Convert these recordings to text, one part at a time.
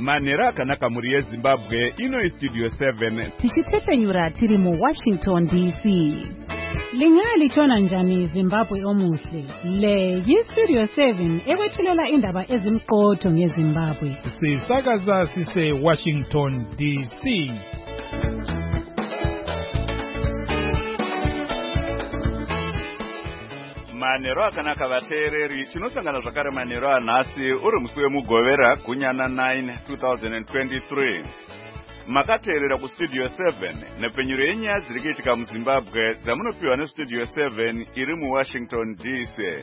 Manera akanaka muri yeZimbabwe ino Studio 7 tichitefenyura tiri mu Washington DC. Lingali chona njani Zimbabwe omuhle. Le yi-Studio 7 ewethulela indaba ezimqotho ngeZimbabwe. Sisakaza sise Washington DC. Manero akanaka vateereri tinosangana zvakare manero anhasi uri musi wemugovera gunyana 9 2023. Makateerera kuStudio 7 nepfenyuro yenyaya dziri kuitika muZimbabwe dzamunopiwa neStudio 7 iri muWashington DC.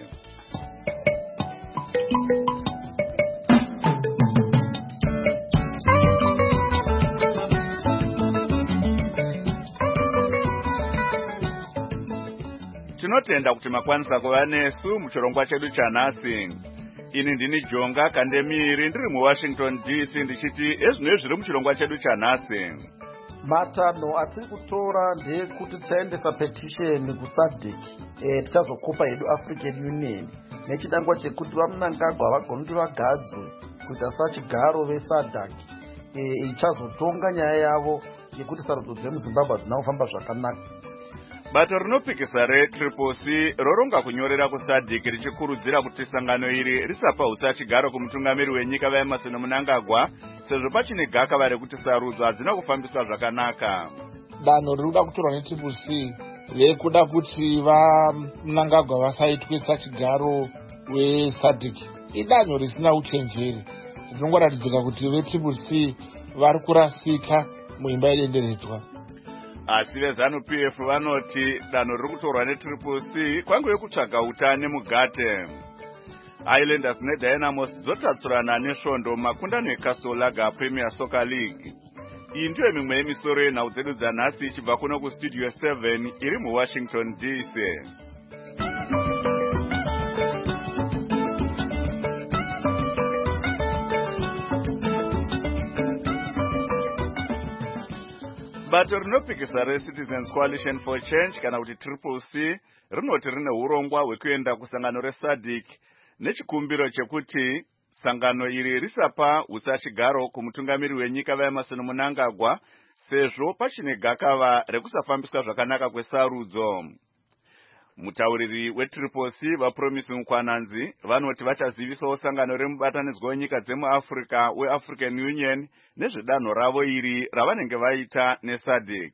Tinotenda kuti makwanisa kuva nesu muchirongwa chedu chanhasi. Ini ndini Jonga Kandemiri ndiri muWashington DC ndichiti ezvino zviri muchirongwa chedu chanhasi. Matanho atiri kutora ndekuti tichaendesa petition kuSADC tichazokupa yedu African Union nechidangwa chekuti vaMnangagwa vagone vagadzwe kuita sachigaro veSADC ichazotonga nyaya yavo yekuti sarudzo dzemuZimbabwe hadzina kufamba zvakanaka. Bato rinopikisa reCCC roronga kunyorera kuSADC richikurudzira kuti sangano iri risapa usachigaro kumutungamiri wenyika vaEmmerson Mnangagwa sezvo pachine gaka vari kuti sarudzo hadzina kufambiswa zvakanaka. Danho rinoda kutorwa neCCC rekuda kuti vaMnangagwa vasaitwe sachigaro weSADC idanho risina uchenjeri. Rinongoratidzika kuti veCCC vari kurasika muimba yedenderedzwa. Asi veZANU-PF vanoti danho riri kutorwa neCCC kwanguye kutsvaga utane mugate. Highlanders neDynamos dzotatsurana nesvondo makundano eKasolaga Premier Soccer League. Iyi ndiyo mimwe yemisoro yenhau dzedu dzanhasi ichibva kuno kuStudio 7 iri muWashington DC. Bato rinopikisa reCitizens Coalition for Change kana kuti CCC rinoti rine urongwa hwekuenda kusangano reSADC nechikumbiro chekuti sangano iri risapa usachigaro kumutungamiri wenyika vaEmmerson Mnangagwa sezvo pachine gakava rekusafambiswa zvakanaka kwesarudzo. Mutauriri weCCC vaPromise Mukwananzi vanoti vachazivisawo sangano remubatanidzwa wenyika dzemuAfrica weAfrican Union nezvedanho ravo iri ravanenge vaita neSADC.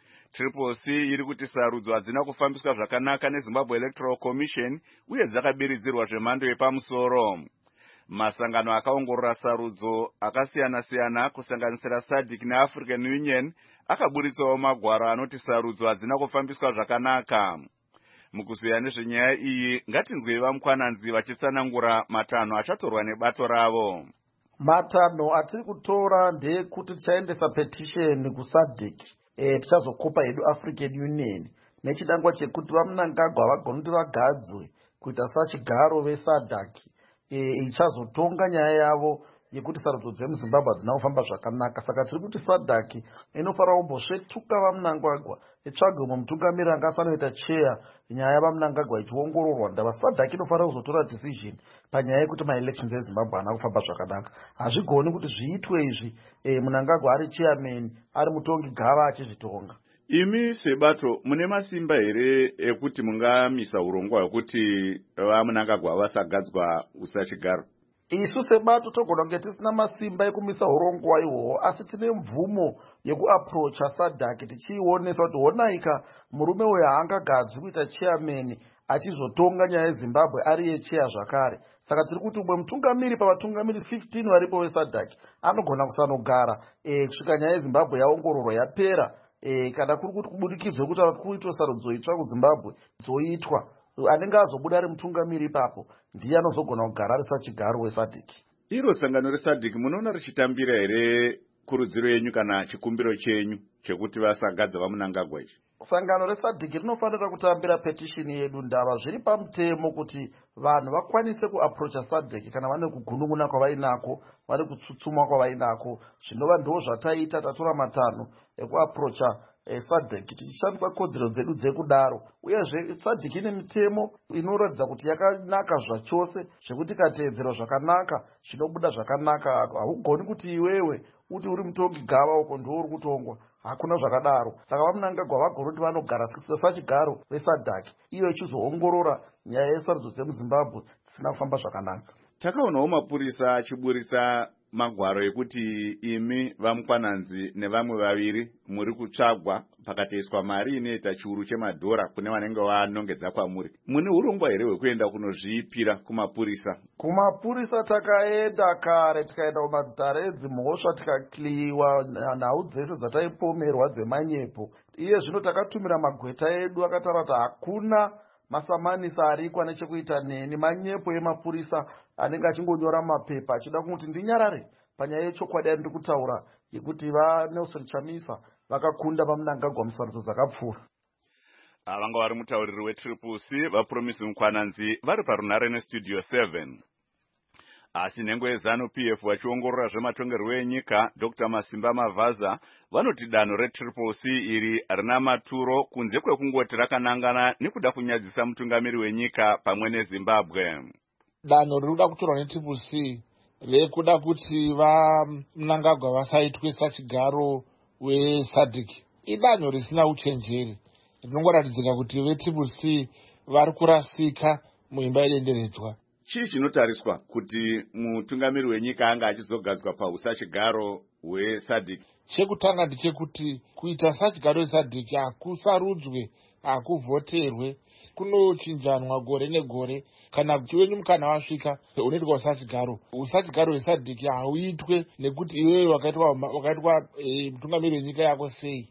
CCC iri kuti sarudzo hadzina kufambiswa zvakanaka neZimbabwe Electoral Commission uye dzakabiridzirwa zvemhando yepamusoro. Masangano akaongorora sarudzo akasiyana-siyana kusanganisira SADC neAfrican Union akaburitsawo magwaro anoti sarudzo hadzina kufambiswa zvakanaka. Mukuziya nezvenyaya iyi ngatinzwei vaMukwananzi vachitsanangura matanho achatorwa nebato ravo. Matanho atiri kutora ndekuti tichaendesa petition kuSADC tichazokupa yedu African Union nechidangwa chekuti vaMnangagwa vagone vagadzwe kuita sachigaro veSADC ichazotonga nyaya yavo yekuti sarudzo dzemuZimbabwe hadzina kufamba zvakanaka. Saka tiri kuti SADC inofanira kumbosvetuka vaMnangagwa itsvage umwe mutungamiri anga asanoita cheya nyaya vaMnangagwa ichiongororwa. Ndava SADC inofanira kuzotora decision panyaya yekuti maelections eZimbabwe haana kufamba zvakanaka. Hazvigoni kuti zviitwe izvi Mnangagwa ari chairman ari mutongi gava achizvitonga. Imi sebato mune masimba here ekuti mungamisa urongwa hwekuti vaMnangagwa vasagadzwa usachigaro? Isu sebato togona kunge tisina masimba ekumisa urongwa ihwohwo, asi tine mvumo yekuaprocha SADC tichiionesa kuti honaika murume uyu haangagadzwi kuita chairman achizotonga nyaya yeZimbabwe ari yecheya zvakare. Saka tiri kuti umwe mutungamiri pavatungamiri 15 varipo veSADC anogona kusanogara kusvika nyaya yeZimbabwe yaongororwa yapera. Kana kuri kuti kubudikidzwe kuti kuitwa sarudzo itsva kuZimbabwe dzoitwa, anenge azobuda ari mutungamiri ipapo ndiye anozogona kugara ari sachigaro weSADC. Iro sangano reSADC munoona richitambira here kurudziro yenyu kana chikumbiro chenyu chekuti vasagadza vaMnangagwa ichi? Sangano reSADC rinofanira kutambira petition yedu. Ndava zviri pamutemo kuti vanhu vakwanise kuaprocha SADC kana vane kugunun'una kwavainako, vari kutsutsuma kwavainako. Zvinova ndo zvataita, tatora matanho ekuaprocha SADC tichishandisa kodzero dzedu dzekudaro. Uyezve SADC ine mitemo inoratidza kuti yakanaka zvachose zvekuti ikateedzerwa zvakanaka zvinobuda zvakanaka. Haugoni kuti iwewe uti uri mutongi gava uko ndouri kutongwa. Hakuna zvakadaro. Saka vaMnangagwa vagona kuti vanogara sachigaro veSADC iyo ichizoongorora nyaya yesarudzo dzemuZimbabwe dzisina kufamba zvakanaka. Takaonawo mapurisa achiburitsa magwaro ekuti imi vaMukwananzi nevamwe vaviri muri kutsvagwa pakatoiswa mari inoita chiuru chemadhora kune vanenge vanongedza kwamuri. Mune urongwa here hwekuenda kunozviipira kumapurisa? Kumapurisa takaenda kare, tikaenda kumadzitarezi mhosva, tikakliwa nhau dzese dzataipomerwa dzemanyepo. Iye zvino takatumira magweta edu akataura kuti hakuna masamanisa ariko nechekuita neni, manyepo emapurisa anenge achingonyora mapepa achida kuti ndinyarare panyaya yechokwadi ndiri kutaura yekuti vaNelson Chamisa vakakunda vaMnangagwa musarudzo dzakapfuura. Vanga vari mutauriri weTriple C vaPromisi Mukwananzi vari parunare neStudio 7. Asi nhengo yeZanu-PF vachiongorora zvematongerwo enyika, Dr. Masimba Mavaza vanoti danho reTriple C iri harina maturo kunze kwekungoti rakanangana nekuda kunyadzisa mutungamiri wenyika pamwe neZimbabwe. Danho ririkuda kutorwa neTriple C rekuda kuti vaMnangagwa vasaitwe sachigaro weSADC idanho risina uchenjeri. Rinongoratidzika kuti veTriple C vari kurasika muimba yedenderedzwa. Chii chinotariswa kuti mutungamiri wenyika anga achizogadzwa pausachigaro hweSADC? Chekutanga ndechekuti kuita sachigaro weSADC hakusarudzwe, hakuvhoterwe, kunochinjanwa gore negore. Kana kuti wenyu mukana wasvika unoitwa usachigaro weSADC hauitwe nekuti iwewe wakaitwa mutungamiri wenyika yako sei.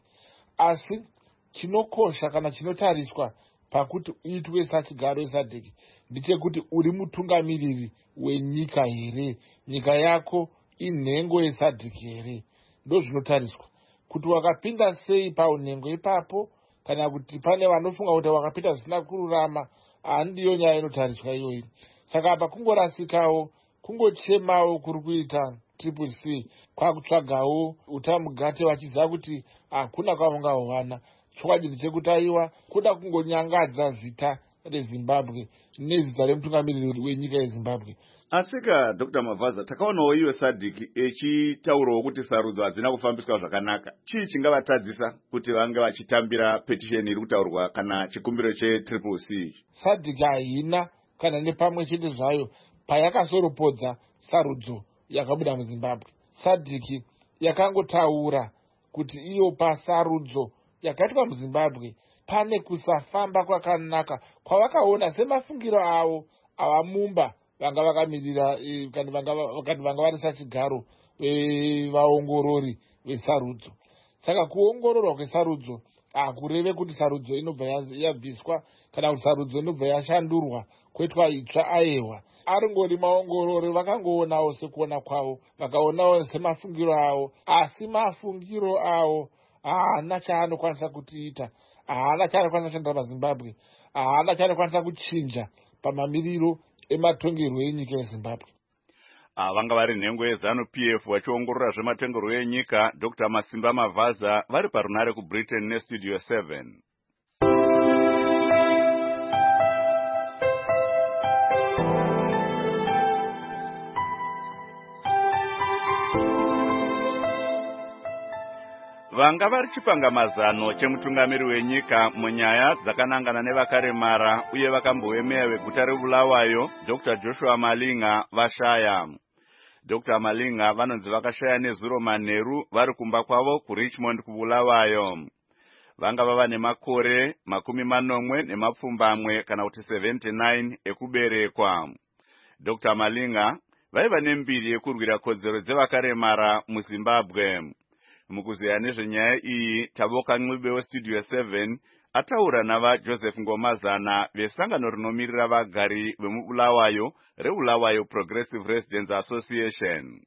Asi chinokosha kana chinotariswa pakuti uitwe sachigaro weSADC ndechekuti uri mutungamiriri wenyika here, nyika yako inhengo yeSADC here. Ndo zvinotariswa kuti wakapinda sei paunhengo ipapo, kana kuti pane vanofunga kuti wakapinda zvisina kururama, handiyo nyaya inotariswa iyoyi. Saka apa kungorasikawo, kungochemawo kuri kuita Triple C, kwakutsvagawo utamugate vachiziva kuti hakuna kwavangawana. Chokwadi ndechekuti aiwa kuda kungonyangadza zita reZimbabwe nezita remutungamiriri wenyika yeZimbabwe. Asika Dr. Mavaza, takaonawo iwe SADC echitaurawo kuti sarudzo hadzina kufambiswa zvakanaka. Chii chingavatadzisa kuti vange vachitambira petition iri kutaurwa kana chikumbiro cheTriple C? SADC haina kana nepamwe chete zvayo payakasoropodza sarudzo yakabuda muZimbabwe. SADC yakangotaura kuti iyo pasarudzo yakaitwa muZimbabwe pane kusafamba kwakanaka kwavakaona semafungiro avo avamumba vanga vakamirira vanga vari sachigaro vaongorori vesarudzo. Saka kuongororwa kwesarudzo hakureve kuti sarudzo inobva yabviswa kana kuti sarudzo inobva yashandurwa kuitwa itsva ayewa. Aringori maongorori vakangoonawo sekuona kwavo, vakaonawo semafungiro avo, asi mafungiro avo haana chaanokwanisa kutiita, haana chaanokwanisa kushandira paZimbabwe, haana chaanokwanisa kuchinja pamamiriro ematongerwo enyika yeZimbabwe. Vanga vari nhengo yeZanu-PF vachiongorora zvematongerwo enyika, Dr. Masimba Mavaza vari parunare kuBritain neStudio 7. Vanga vari chipangamazano chemutungamiri wenyika munyaya dzakanangana nevakaremara uye vakambowemeya veguta reBulawayo, Dr. Joshua Malinga vashaya. Dr. Malinga vanonzi vakashaya nezuro manheru vari kumba kwavo kuRichmond kuBulawayo. Vanga vava nemakore 40 kana kuti 79 ekuberekwa. Dr. Malinga vaiva nembiri yekurwira kodzero dzevakaremara muZimbabwe. Mukuzeya nezvenyaya iyi, Taboka Ncube weStudio 7 ataura navaJoseph Ngomazana vesangano rinomirira vagari vemuBulawayo reBulawayo Progressive Residents Association.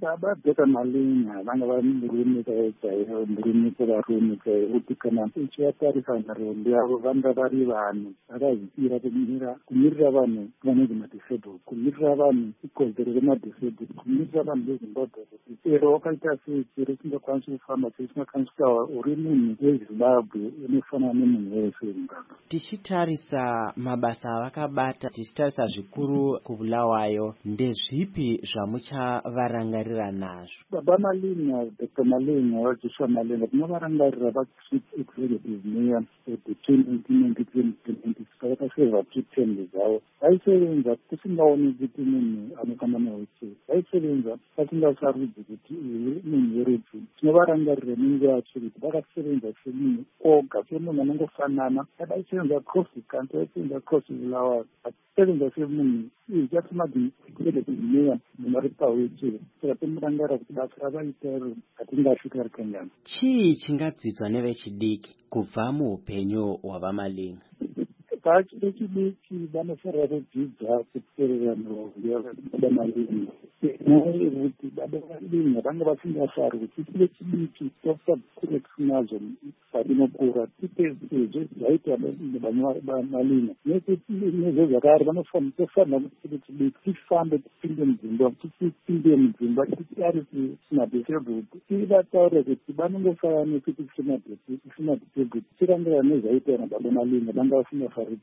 baba bheka malinga vanga vari murume chaiwo murume chevarume chaiwo kuti kana uchivatarisa nharombi yavo vanga vari vanhu vakazvipira kumirira vanhu vanonzi madisabled, kumirira vanhu ikodzero remadisabled, kumirira vanhu vezimbabwe kuti chero wakaita sei, chero usingakwanisi kufamba, chero usingakwanisi kutaura, uri munhu wezimbabwe unofanana nemunhu wese wezimbabwe. Tichitarisa mabasa avakabata, tichitarisa zvikuru kubulawayo, ndezvipi zvamuchavarangarira nazvo? Baba Malinga, Dr. Malinga, Joshua Malinga, tinovarangarira vachief executive mayor between 1993 and 2020 vakaseva terms zvavo. Vaisevenza kusingaoni kuti munhu anofamba newheelchair, vaisevenza vasingasarudzi kuti uyu munhu werefu. Tinovarangarira nenguva yacho kuti vakasevenza semunhu oga, semunhu anongofanana, vaisevenza across the country, vaisevenza across Bulawayo, vachisevenza semunhu ichatimati executive mayor munhu pawheelchair. Saka tinomurangarira kuti basa ravaita iro hatingasvika rikanyama. Chii chingadzidzwa nevechidiki kubva muupenyu hwavaMalinga? Bhachi vechidiki vanofanira kudzidza kuteerera nhoroondo yababa Malinga. Nyaya yekuti baba Malinga vanga vasingafari kuti tive chidiki tofakure tinazo padinokura tipe zvaita baba Malinga. Nezvo zvakare tofanira kuti tive chidiki tifambe tipinde mudzimba tiari kumadisabled tivataure kuti vanongofanana nekuti kumadisabled tirangira nezvaita nababa Malinga vanga vasingafari.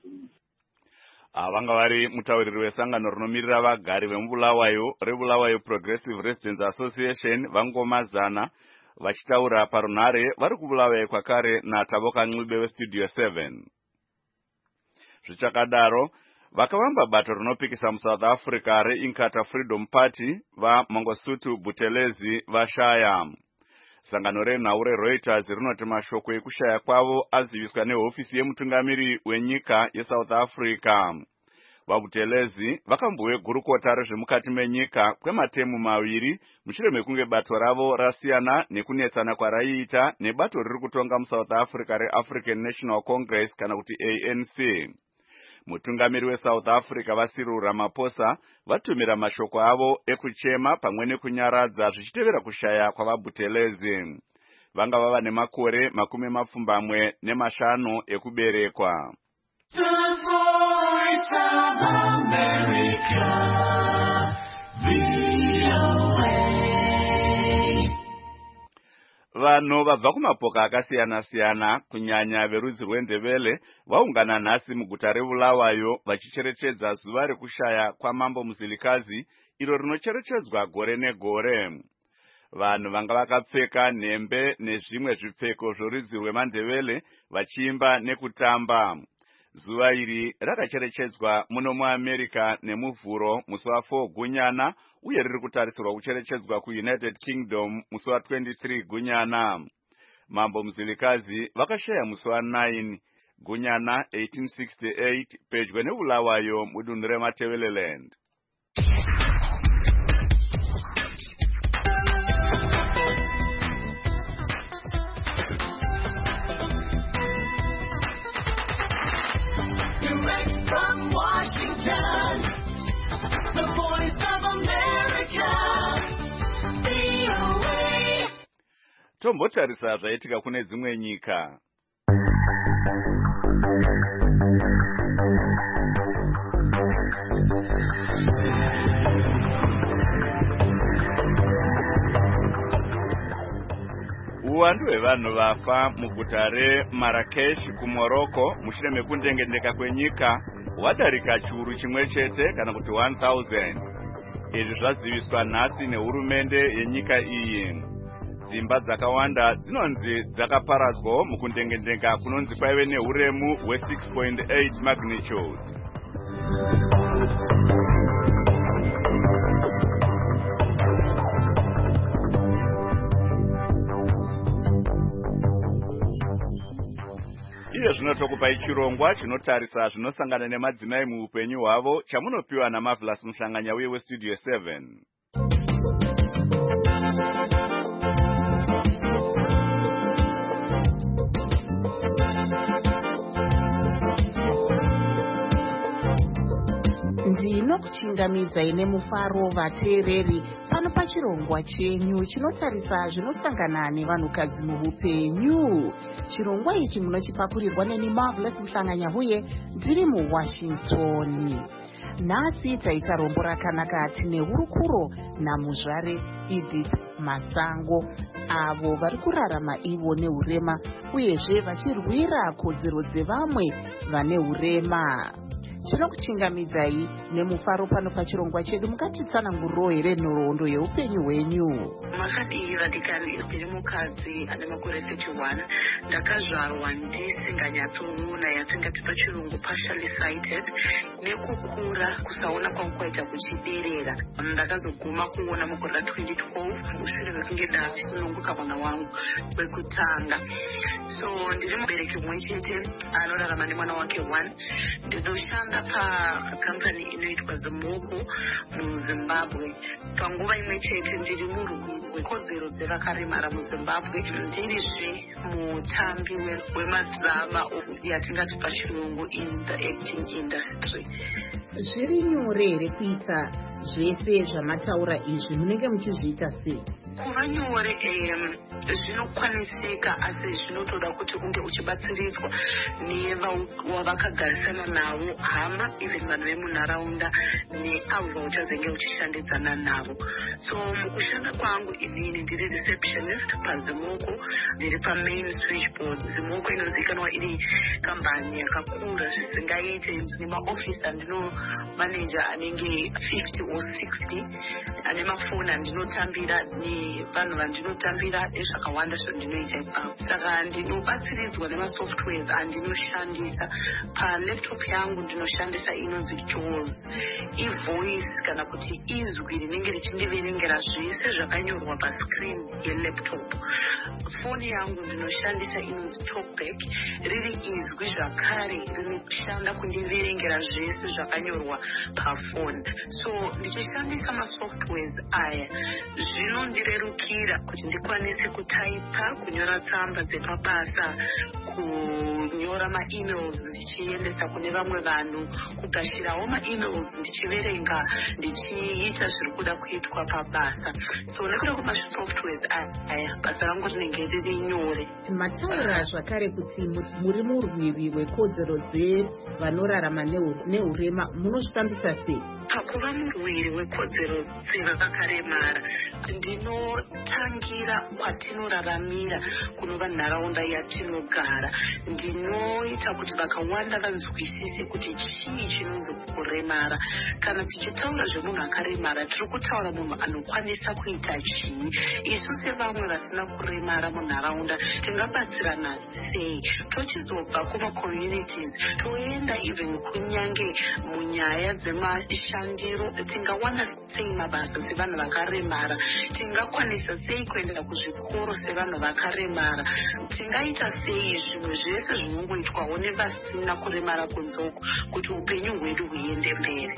Vanga vari mutauriri wesangano rinomirira vagari vemubulawayo rebulawayo Progressive Residents Association vangomazana vachitaura parunhare vari kubulawayo kwakare naTaboka Ncube weStudio 7. Zvichakadaro vakavamba bato rinopikisa muSouth Africa reInkatha Freedom Party vaMangosuthu Buthelezi vashaya. Sangano renhau reReuters rinoti mashoko ekushaya kwavo aziviswa nehofisi yemutungamiri wenyika yeSouth Africa. VaButhelezi vakambouye gurukota rezvemukati menyika kwematemu 2 mushure mekunge bato ravo rasiyana nekunetsana kwaraiita nebato riri kutonga muSouth Africa reAfrican National Congress kana kuti ANC. Mutungamiri weSouth Africa vaCyril Ramaphosa vatumira mashoko avo ekuchema pamwe nekunyaradza zvichitevera kushaya kwavaButhelezi. Vanga vava nemakore 25 ekuberekwa. Vanhu vabva kumapoka akasiyana-siyana kunyanya verudzi rweNdebele vaungana nhasi muguta reBulawayo vachicherechedza zuva rekushaya kwaMambo Muzilikazi iro rinocherechedzwa gore negore. Vanhu vanga vakapfeka nhembe nezvimwe zvipfeko zvorudzi rweMandebele vachiimba nekutamba. Zuva iri rakacherechedzwa muno muAmerica nemuvhuro musi wa4 Gunyana uye riri kutarisirwa kucherechedzwa kuUnited Kingdom musi wa23 Gunyana. Mambo Muzilikazi vakashaya musi wa9 Gunyana 1868 pedyo neBulawayo mudunhu reMatebeleland. From Washington, the voice of America, VOA. Tombotarisa zvaitika kune dzimwe nyika. Uwandu hwevanhu vafa muguta reMarrakesh kuMorocco mushure mekundengendeka kwenyika hwadarika chiuru chimwe chete kana kuti 1000. Izvi zvaziviswa nhasi nehurumende yenyika iyi. Dzimba dzakawanda dzinonzi dzakaparadzwa mukundengendeka kunonzi kwaive nehuremu hwe6.8 magnitude. Iye zvinotokupai chirongwa chinotarisa zvinosangana nemadzimai muupenyu hwavo chamunopiwa naMarvelous Muhlanganya uye weStudio 7. Ndinokuchingamidza ine mufaro vateereri pano pachirongwa chenyu chinotarisa zvinosangana nevanhukadzi muupenyu. Chirongwa ichi munochipakurirwa neni Marvelous Mhlanganya-Huye ndiri muWashington. Nhasi taita rombo rakanaka tine hurukuro namuzvare Edith Masango, avo vari kurarama ivo neurema uyezve vachirwira kodzero dzevamwe vane urema. Tinokuchingamidzai nemufaro pano pachirongwa chedu. Mukatitsananguriro here nhoroondo yeupenyu hwenyu? Makadii radikani? Ndiri mukadzi ane makore 31. Ndakazvarwa ndisinganyatsoona yatingati pachirungu partially sighted. Nekukura kusaona kwangu kwaita kuchiderera. Ndakazoguma kuona mugore ra2012 mushure mekunge ndasununguka mwana wangu wekutanga. So ndiri mubereki mumwe chete anorarama nemwana wake 1. Ndinoshanda pakambani inoitwa Zimoko muZimbabwe. Panguva imwe chete ndiri murwi rwekodzero dzevakaremara muZimbabwe. Ndirizve mutambi wemadrama yatingati pachirungu in the acting industry. Zviri nyore here kuita zvese zvamataura izvi? Munenge muchizviita sei? Kuva nyore zvinokwanisika, asi zvinotoda kuti unge uchibatsiridzwa nevakagarisana navo, hama, even vanhu vemunharaunda neavo vauchazenge uchishandidzana navo. So mukushanda kwangu inini ndiri receptionist paZimoko, ndiri pamain switchboard. Zimoko inozikanwa iri kambani yakakura zvisingaite, ndine maofisi andino manager anenge 50 or 60, ane mafoni andinotambira nevanhu vandinotambira nezvakawanda zvandinoita ipapo. Saka ndinobatsiridzwa nemasoftwares andinoshandisa. Palaptop yangu ndinoshandisa inonzi JAWS, ivoice kana kuti izwi rinenge richindiverengera zvese zvakanyorwa pascreen yelaptop. Foni yangu ndinoshandisa inonzi TalkBack, riri izwi zvakare rinoshanda kundiverengera zvese zvakanyorwa pafoni. So ndichishandisa masoftwares aya zvinondirerukira kuti ndikwanise kutaipa, kunyora tsamba dzepabasa, kunyora maemails ndichiendesa kune vamwe vanhu, kugashirawo maemails ndichiverenga, ndichiita zviri kuda kuitwa pabasa. So nekuda kwemasoftwares aya basa rangu rinenge riri nyore. Mataura zvakare kuti muri murwiri rwekodzero dzevanorarama neurema, munozvifambisa sei? Pakuva murwiri wekodzero dzevakakaremara, ndinotangira kwatinoraramira kunova nharaunda yatinogara. Ndinoita kuti vakawanda vanzwisise kuti chii chinonzi kuremara. Kana tichitaura zvemunhu akaremara, tiri kutaura munhu anokwanisa kuita chii. Isu sevamwe vasina kuremara munharaunda tingabatsirana sei? Tochizobva kuma-communities toenda even kunyange munyaya dzemashandiro, tingawana sei mabasa sevanhu vakaremara? Tingakwanisa sei kuenda kuzvikoro sevanhu vakaremara? Tingaita sei zvinhu zvese zvinongoitwawo nevasina kuremara kunzoko kuti upenyu hwedu huende mberi?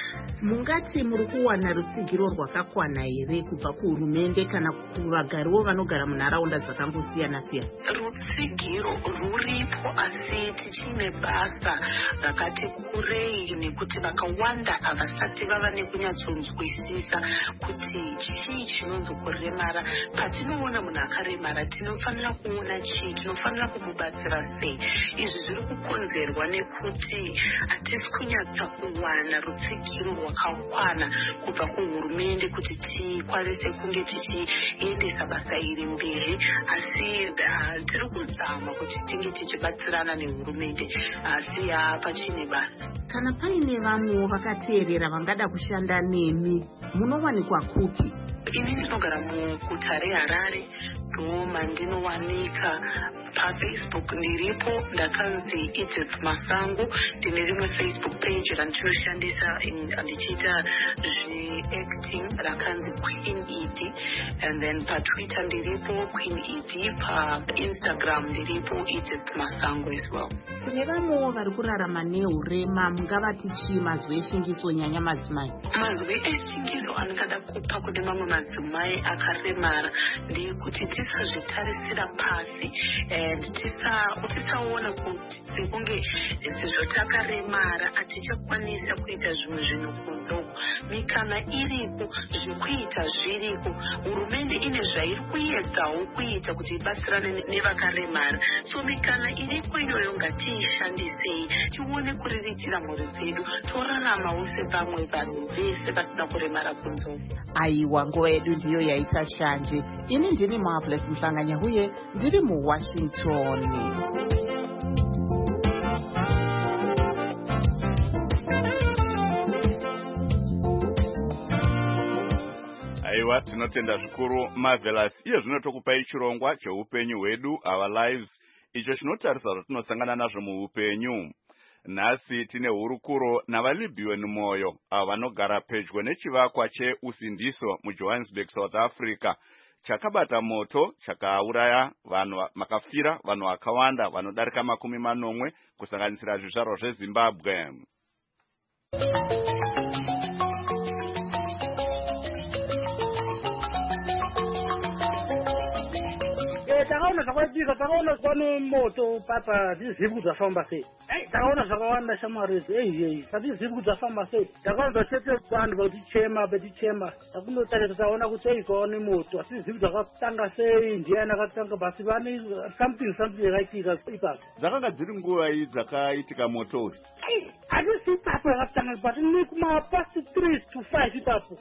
Mungati muri kuwana rutsigiro rwakakwana here kubva kuhurumende kana kuvagariwo vanogara munharaunda dzakangosiyana-siyana? Rutsigiro ruripo, asi tichine basa rakati kurei nekuti vakawanda havasati vava nekunyatsonzwisisa kuti chii chinonzi kuremara. Patinoona munhu akaremara tinofanira kuona chii, tinofanira kumubatsira sei. Izvi zviri kukonzerwa nekuti hatisi kunyatsa kuwana rutsigiro rwakakwana kubva kuhurumende kuti tikwanise kunge tichiendesa basa iri mberi, asi tiri kuzama kuti tinge tichibatsirana nehurumende, asi pachine basa. Kana paine vamwe vakateerera vangada kushanda nemi, munowanikwa kupi? Ini ndinogara muguta reHarare, ndo mandinowanika. PaFacebook ndiripo, ndakanzi Edith Masango. Ndine rimwe Facebook page randinoshandisa ndichiita zveacting rakanzi Queen Ed, and then paTwitter ndiripo Queen Ed, paInstagram ndiripo Edith Masango as well. Kune vamwewo vari kurarama neurema, mungavati chii mazwi eshingiso nyanya madzimai? Mazwi eshingiso andingada kupa kune mamwe madzimai akaremara ndekuti tisazvitarisira pasi. and tisaona kuti sekunge sezvo takaremara hatichakwanisa kuita zvimwe zvinhu kunze uko. Mikana iriko, zvekuita zviriko. Hurumende ine zvairi kuedzawo kuita kuti ibatsirane nevakaremara. So mikana iriko iyoyo ngatiishandisei, tione kuriritira mhuri dzedu, toraramawo sepamwe vanhu vese vasina kuremara kunze uko. Aiwa, nguva yedu ndiyo yaita shanje. Ini ndini Marvelous Mhlanganya huye ndiri muWashington. Aiwa, tinotenda zvikuru Marvelous. Iye zvino tokupai chirongwa cheupenyu hwedu, Our Lives, icho chinotarisa zvatinosangana nazvo muupenyu. Nhasi tine hurukuro navaLibyan Moyo, avo vanogara pedyo nechivakwa cheusindiso muJohannesburg, South Africa, chakabata moto chakauraya vanhu, makafira vanhu vakawanda vanodarika 80 kusanganisira zvizvarwa zveZimbabwe. Takaona zvakaitika, takaona pano moto papa tizivi dzafamba sei. Takaona zvakawanda shamwari idzi, hatizivi kuti dzafamba sei. Takaona chete vanhu vatichema, takunotanga taona kuti ikaone moto, hatizivi dzakatanga sei, ndiani akatanga, basi vane something yakaitika ipapo. Dzakanga dziri nguva iyi dzakaitika moto uyu? Hatisi ipapo yakatanga, but ni kuma past 3 to 5 ipapo.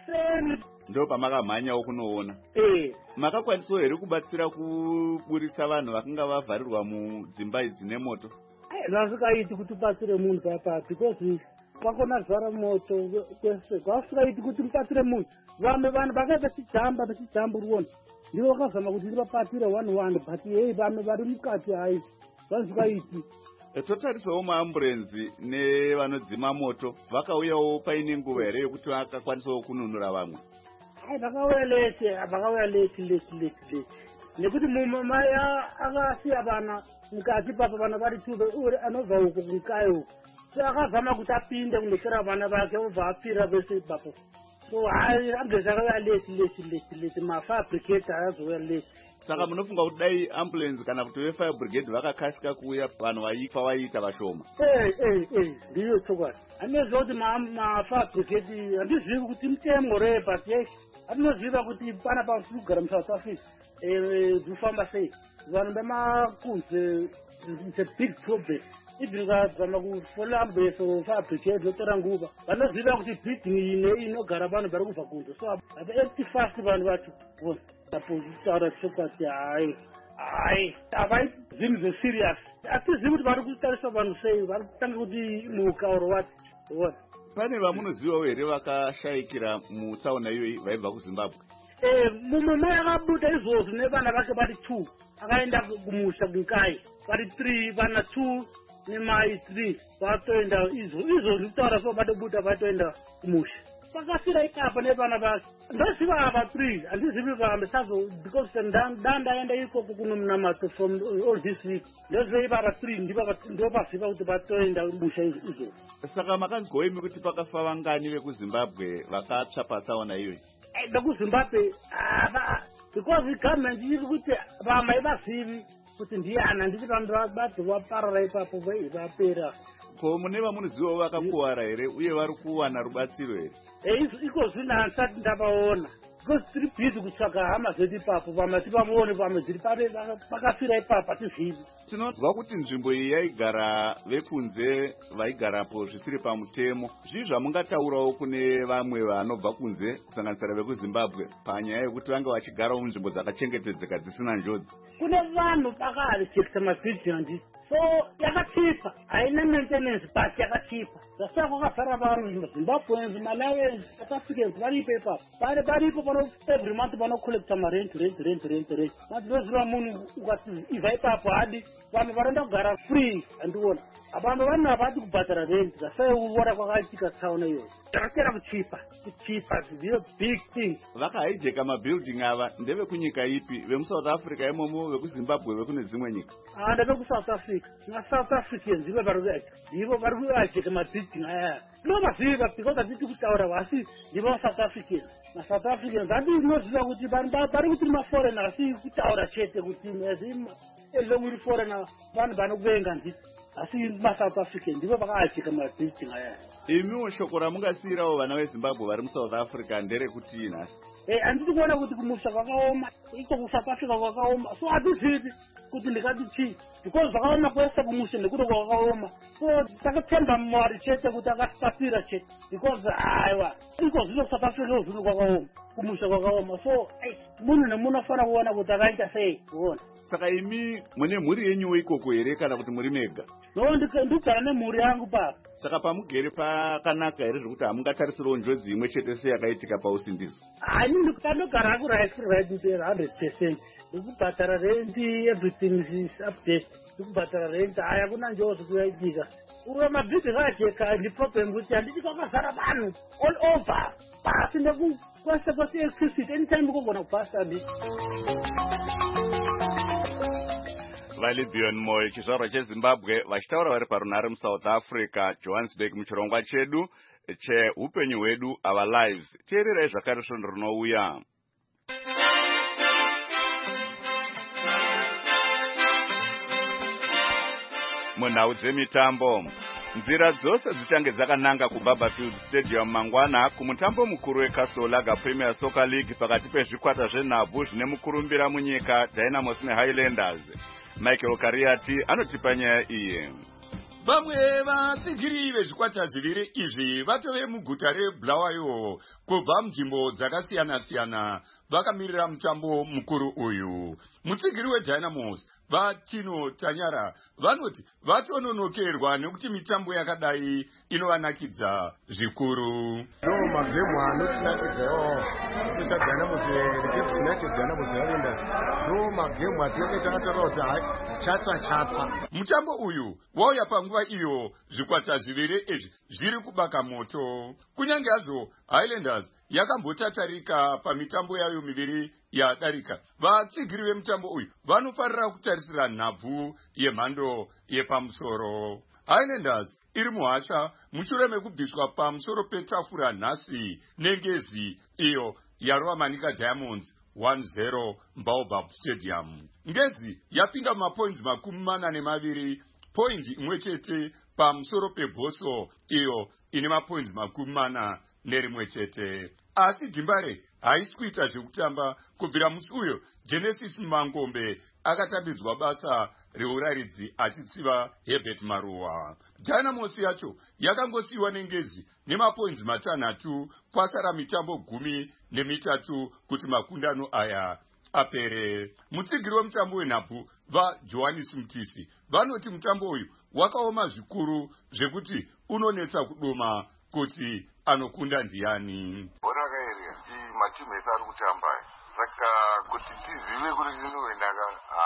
Ndo pamakamhanyawo kunoona. Makakwanisawo here kubatsira kuburitsa vanhu vakanga vavharirwa mudzimba idzi nemoto? Zvasikaiti kuti ubatsire munhu papa, because kwakona zvara moto kwese, kwasikaiti kuti mubatsire munhu. Vamwe vanhu vakaita vachijamba ruona, ndivo vakazama kuti ndivapatire 1-1, but vamwe vari mukati hai zvasikaiti. Totarisawo maamburenzi nevanodzima moto vakauyawo paine nguva here yekuti vakakwanisawo kununura vamwe? Vakauya late. Nekuti mumai akasiya vana mukati papa, vana vari 2 anobva uko kunkayi uko. So akazama kuti apinde kundochera vana vake, obva apfira vese ipapo. So ange zvakauya late, mafire brigade ayazouya late. Saka munofunga kuti dai ambulance kana kuti vefire brigade vakakasika kuuya vanhu vaifa vaita vashoma? Ndiyo chokwadi. Handinoziva kuti mafire brigade, handizivi kuti mutemo re, but yes, handinoziva kuti pana pasiri kugara muSouth Africa dzifamba sei. Vanhu vemakunze, it's a big problem. Even ukazama kufola ambulance or fire brigade yotora nguva, vanoziva kuti building inogara vanhu vari kubva kunze. So empty fast vanhu vacho. Tapozitaura chokwadi hai zvinhu zveserious. Hatizivi kuti vari kutarisa vanhu sei, vari kutanga kuti muka or what. Pane vamunozivawo here vakashayikira mutsaona iyoyi vaibva kuZimbabwe? Mumwe mai akabuda izvozvo nevana vake vari 2, akaenda kumusha kunkayi, vari 3, vana 2 nemai 3 vatoenda izvozvo zvitaura so vatobuda vatoenda kumusha. Vakafira ikapa nevana vake. Ndoziva ava 3, handizivi vamwe sazo, because ndaenda ikoko kunomunamato from all this week. Ndoziva ava 3 ndopaziva kuti vatoenda musha izvo. Saka makanzwa imi kuti pakafa vangani vekuZimbabwe vakatsva patsaona iyoyi? VekuZimbabwe because government iri kuti vamai vazivi kuti ndiani, handiti vanhu vabati vaparara ipapo vapera. Ko mune vamunozivawo vakakuwara here uye vari kuwana rubatsiro here? Iko zvino handisati ndavaona, because tiri busy kutsvaga hama zvedu ipapo, vamwe tivavone, vamwe zviri vakafira ipapo hatizivi. Tinonzwa kuti nzvimbo iyi yaigara vekunze vaigarapo zvisiri pamutemo. Zvii zvamungataurawo kune vamwe vanobva kunze kusanganisira vekuZimbabwe panyaya yekuti vange vachigarawo munzvimbo dzakachengetedzeka dzisina njodzi? Kune vanhu vakaarejekta mabhiljandi, so yakachipa, haina maintenance, but yakachipa. Zvasaka kwakazara vanhu Zimbabweans, Malawians, South Africans varipo ipapo. Varipo pano every month vanokolekta marent. Madinoziva munhu ukati ibva ipapo hadi, vanhu varenda kugara free, handiona. Vanhu vanhu havadi kubhadhara rent, zvasaiona kwakaitika tsaona iyoyo. Zvakapera kuchipa, zviyo big thing. Vakahijaika mabuilding ava ndevekunyika ipi? VemuSouth Africa imomo, vekuZimbabwe, vekune dzimwe nyika? NdevekuSouth Africa. kuti maSouth Africans ivo vari kuajeka mabhidding aya ndinomaziva because handiti kutaura asi ndivo maSouth Africans. maSouth Africans handinoziva kuti vari kuti maforeign asi kutaura chete kuti ezomuri foreign vanhu vanokuvenga nditi asi maSouth African ndivo vakaajeka mabhidding aya. Imiwo shoko ramungasiyirawo vana veZimbabwe vari muSouth Africa nderekuti nhasi? Handiti kuona kuti kumusha kwakaoma iko kuSouth Africa kwakaoma, so hatizivi kuti ndikati chii because zvakaoma kwese kumusha nekuti kwakaoma, so takatemba Mwari chete kuti akasipasira chete because aiwa iko zvino South Africa zvino kwakaoma kumusha kwakaoma, so munhu nemunhu afana kuona kuti akaita sei kuona. Saka imi mune mhuri yenyuwo ikoko here kana kuti muri mega? No, ndikugara nemhuri yangu papa. Saka pamugere pakanaka here zvekuti hamungatarisirawo njodzi imwe chete seyakaitika pausindizo? Ini ndinogara kuright 100%. Ndikubhatara rent, everything is update. Ndikubhatara rent, haya kuna njodzi kuyaitika. Uwe mabhidding ajeka ndi problem kuti handiti kwakazara vanhu all over. Basi kwese electricity anytime kugona kubhasa nditi. VaLibion Moyo, chizvarwa cheZimbabwe, vachitaura vari parunhare muSouth Africa, Johannesburg, muchirongwa chedu cheupenyu hwedu, Our Lives. Teererai zvakare svondo rinouya. Munhau dzemitambo, nzira dzose dzichange dzakananga kuBarberfield Stadium mangwana kumutambo mukuru weCastle Premier Soccer League pakati pezvikwata zvenhabvu zvine mukurumbira munyika Dynamos neHighlanders. Michael Kariati anotipa nyaya iyi. Vamwe vatsigiri vezvikwata zviviri izvi vatove muguta reBulawayo kubva munzvimbo dzakasiyana-siyana vakamirira mutambo mukuru uyu. Mutsigiri weDynamos Vatino Tanyara vanoti vatononokerwa nekuti mitambo yakadai inovanakidza zvikuru. No magemu anotinakidzawo kuita Dynamos Cape United Dynamos Highlanders. No magemu atinenge takataura kuti chatsa. Mutambo uyu wauya panguva iyo zvikwata zviviri izvi zviri kubaka moto. Kunyange hazvo Highlanders yakambotatarika pamitambo yayo miviri yadarika, vatsigiri vemutambo uyu vanofarira kutarisira nhabvu yemhando yepamusoro. Highlanders iri muhasha mushure mekubviswa pamusoro petafura nhasi nengezi iyo yarova Manika Diamonds 1-0 Baobab Stadium. Ngezi yapinda mumapoints 42, point imwe chete pamusoro peBoso iyo ine mapoints 41 chete. Asi Dimbare haisi kuita zvekutamba kubvira musi uyo Genesis Mangombe akatambidzwa basa reuraridzi achitsiva Herbert Maruwa. Dynamos yacho yakangosiyiwa nengezi nemapoints 5 kwasara mitambo 13 kuti makundano aya apere. Mutsigiri wemutambo wenhabvu vaJohannes Mtisi vanoti mutambo uyu wakaoma zvikuru zvekuti unonetsa kudoma kuti anokunda ndiani. Bora kaeria matimu ese ari kutamba saka kuti tizive kuti tinowenaka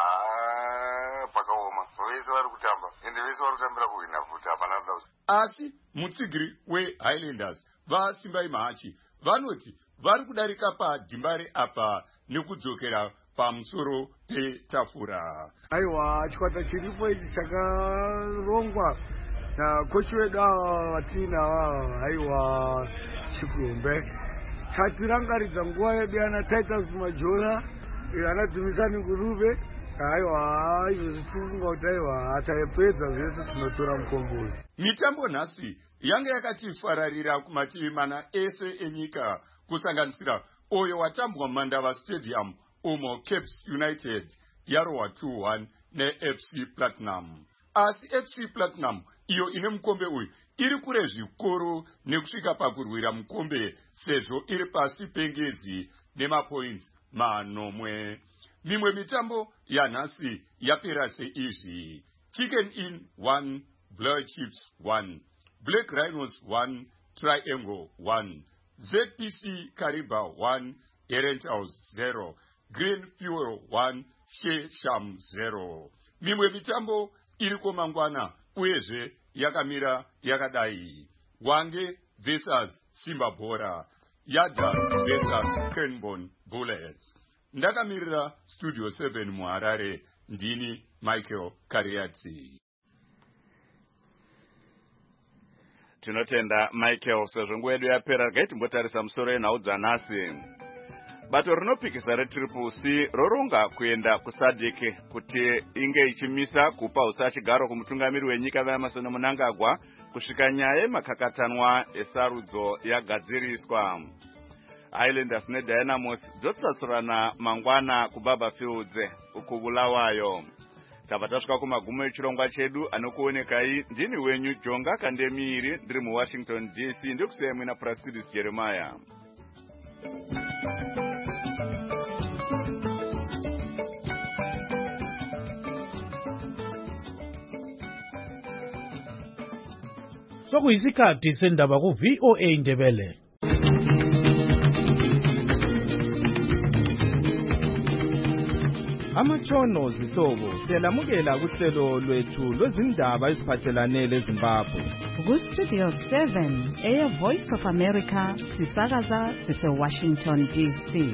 pakaoma vese vari kutamba ende vese vari kutambira kuwina futi hapana kuda. Asi mutsigiri weHighlanders vaSimbai Mahachi vanoti vari kudarika paDimbare apa nekudzokera pamusoro petafura. Aiwa chikwata chiripo ichi chakarongwa nakochi wedu ava vatina vava aiwa chikumbe chatirangaridza nguva yedu yana Titus Majola anadzimikani Ngurube. Aiwa izvo zvichifunga kuti aiwa taipedza zvese tinotora mukomboyi. Mitambo nhasi yange yakati fararira kumativi mana ese enyika kusanganisira oyo watambwa muMandava Stadium umo Cape United yarohwa 2-1 neFC Platinum. Asi FC Platinum iyo ine mukombe uyu iri kure zvikuru nekusvika pakurwira mukombe sezvo iri pasi pengezi nemapoints 9. Mimwe mitambo yanhasi yapera seizvi: Chicken Inn 1, Blair Chiefs 1, Black Rhinos 1, Triangle 1, ZPC Kariba 1, Errant House 0, Green Fuel 1, Shesham 0. Mimwe mitambo iriko mangwana uyezve yakamira yakadai: Wange versus Simba Bora, Yada versus Cranbourne Bullets, ndakamirira studio 7 muHarare ndini Michael Kariati. Tinotenda Michael sezvo nguva yedu yapera. Regai timbotarisa musoro yenhau dzanhasi. Bato rinopikisa reTriple-C roronga kuenda kuSADC kuti inge ichimisa kupa usachigaro kumutungamiri wenyika vaEmerson Mnangagwa kusvika nyaya yemakakatanwa esarudzo yagadziriswa. Islanders neDynamos dzotsatsurana mangwana kuBaba Fields ukubulawayo. Tava tasvika kumagumo echirongwa chedu. Anokuonekai ndini wenyu Jonga Kandemiri, ndiri muWashington DC. Ndikusiya mwina Praxidis Jeremiah. Sokuyisikhathi sendaba ku-VOA Ndebele. Amatshono zihlobo siyalamukela kuhlelo lwethu lwezindaba eziphathelane leZimbabwe. Ku-Studio 7 eyeVoice of America sisakaza sise-Washington DC.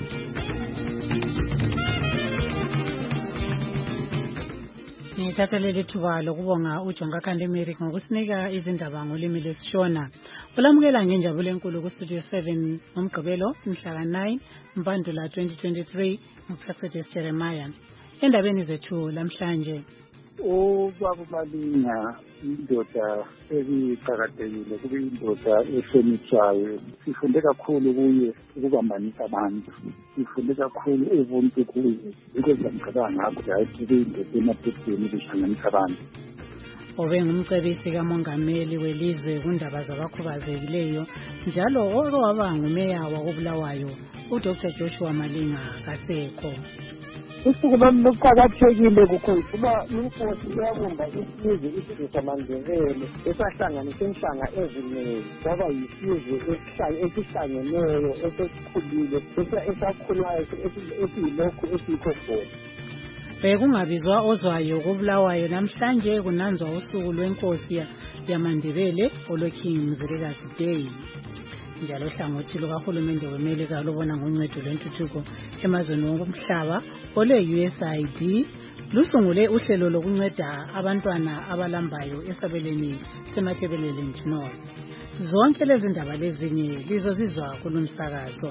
Ngithathelele ithuba lokubonga uJonga Kandemiri ngokusinika izindaba ngolimi lesishona. Ulamukela ngenjabulo enkulu ku-Studio 7 ngomgqibelo mhla ka-9 Mpandula 2023 nguPraxidis Jeremiah. Endabeni zethu lamhlanje, ubaba uMalinga indoda ebiqakathekile, kube indoda ehlonitshwayo. Sifunde kakhulu kuye ukubambanisa abantu, sifunde kakhulu ubuntu kuye. Yikho zamcabanga ngakho hayi kube indoda emaphepheni kuhlanganisa abantu. obe ngumcebisi kamongameli welizwe kundaba zabakhubazekileyo njalo owake waba ngumeya wakoBulawayo uDr Joshua Malinga kasekho. Usuku luqakathekile kuba inkosi iyabumba isizwe isizwe samaNdebele esahlanganisa inhlanga ezinengi kwaba yisizwe esihlangeneyo esikhulile esakhulayo esiyilokhu esikho khona. Bekungabizwa ozwayo koBulawayo namhlanje kunanzwa usuku lwenkosi yamaNdebele olweKing Mzilikazi Day. Njalo hlangothi lukahulumende weMelika lubona ngoncedo lwentuthuko emazweni wonke omhlaba olwe-USAID lusungule uhlelo lokunceda abantwana abalambayo esabelweni seMatabeleland North. Zonke lezi ndaba lezinye lizozizwa kulumsakazo.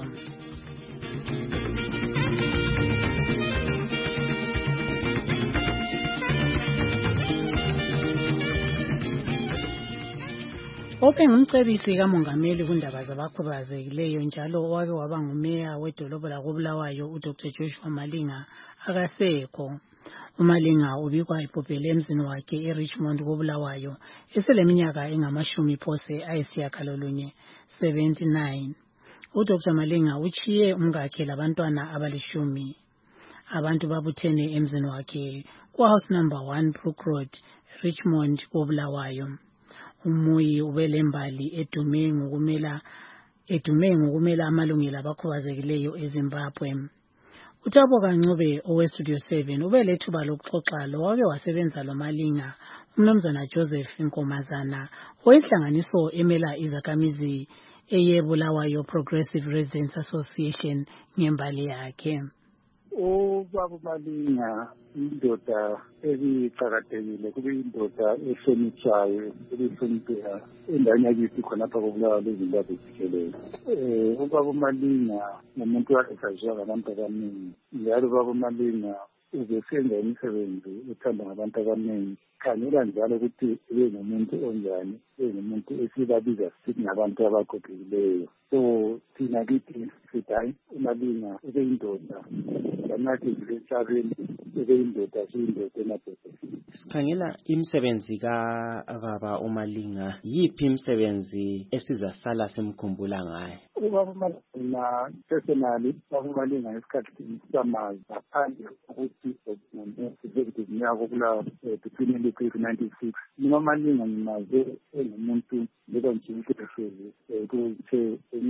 Ope ngumcebisi kamongameli kundaba zabakhubazekileyo njalo owake waba ngumeya wedolobha lakoBulawayo uDr Joshua Malinga akasekho. uMalinga ubikwa ibhubhele emzini wakhe eRichmond koBulawayo eseleminyaka engamashumi phose ayishiyagalolunye 79. uDr Malinga uchiye umkakhe labantwana abalishumi. Abantu babuthene emzini wakhe ku-house number 1 Brook Road, Richmond koBulawayo. Umuyi ubelembali edume ngokumela amalungelo abakhubazekileyo eZimbabwe. uThabo Kancube oweStudio 7 ubelethuba lokuxoxa lowake wasebenza loMalinga uMnumzana Joseph Nkomazana owenhlanganiso emela izakhamizi eyeBulawayo Progressive Residents Association ngembali yakhe. Ubaba uMalinga indoda ebiqakathekile, kube indoda ehlonitshwayo, ehlonipheka endaweni yakithi khonapha koBulawayo leZimbabwe jikelele. Ubaba uMalinga ngumuntu owayesaziwa ngabantu abaningi, njalo ubaba uMalinga ubesenza imisebenzi ethandwa ngabantu abaningi. Khangela njalo ukuthi ube ngumuntu onjani, ube ngumuntu esibabiza sithi ngabantu abaqoqekileyo. So thina kithi sithi hayi uMalinga ube indoda yanathi emhlabeni, ube indoda siyindoda emabhebheni. Sikhangela imisebenzi kababa uMalinga, yiphi imisebenzi esizasala simkhumbula ngayo? Ubaba uMalinga personally, ubaba uMalinga ngesikhathi samazi ngaphandle ukuthi executive mayor koBulawayo between 1996. Mina uMalinga ngimaze engumuntu leba nje ukuthi encedisa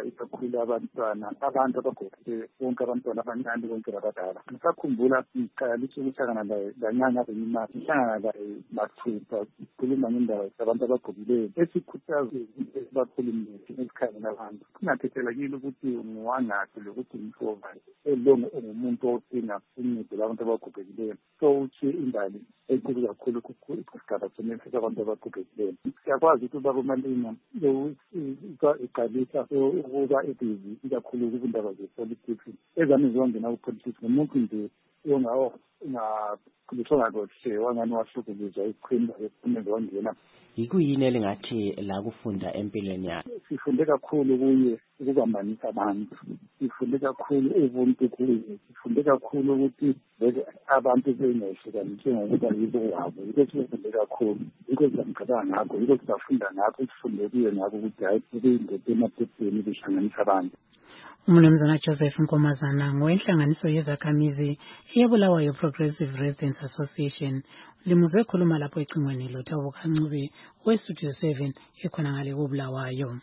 ukufundisa ikakhulu abantwana abantu abagogekile bonke abantwana abancane bonke labadala. Ngisakhumbula ngiqalisa ukuhlangana laye kancane abemimati ngihlangana laye mathupha sikhuluma ngendaba zabantu abagogileyo esikhuthaza bakhulumile esikhangela abantu kungathethelekile ukuthi ungowangaphi lokuthi umfova elonge ungumuntu odinga uncedo labantu abagogekileyo. So uthi imbali enkulu kakhulu kusigaba somemfisa abantu abagogekileyo. Siyakwazi ukuthi ubaba uMalinga iqalisa ukuba ebhizi ikakhulu kubindaba zepolitics ezami zongena kupolitics nomuntu nje ungakhuliswa kahle wangani wahlukuluzwa iqhinga ephumeze wangena. Yikuyini elingathi la kufunda empilweni yakhe? Sifunde kakhulu kuye ukubambanisa abantu, sifunde kakhulu ubuntu kuye, sifunde kakhulu ukuthi abantu bengehlukaniswe ngokuba yibo wabo. Yiko sifunde kakhulu, yiko siyacabanga ngakho, yiko siyafunda ngakho, sifunde kuye ngakho ukuthi hayi kubeyindoda emaphepheni behlanganisa abantu. Umnumzana Joseph Nkomazana ngowenhlanganiso yezakhamizi eyebulawayo Progressive Residents Association limuzwe ekhuluma lapho ecingweni loThabo Kancube weStudio 7 ekhona ngale koBulawayo.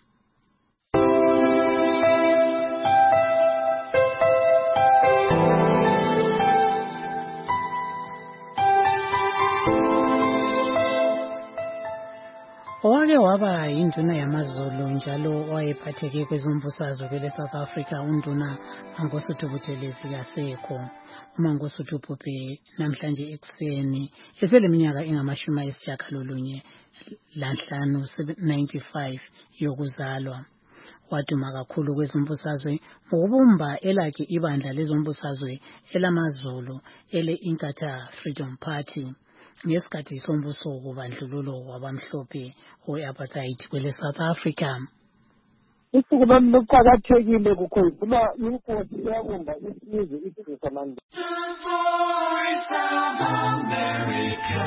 Owake waba yinduna yamaZulu njalo wayephatheke kwezombusazwe kwele South Africa unduna Mangosuthu Buthelezi kasekho. uMangosuthu Phuphe namhlanje ekuseni eseleminyaka engamashumi lanhlanu 95 yokuzalwa. Waduma kakhulu kwezombusazwe ngokubumba elakhe ibandla lezombusazwe elamaZulu ele Inkatha Freedom Party. Ngesikhathi sombuso wobandlululo wabamhlophe we-apartheid kwele South Africa. Usuku lami luqakathekile kukhona kuba inkosi iyabumba isizwe isizwe samandla. Voice of America,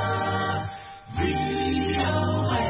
VOA.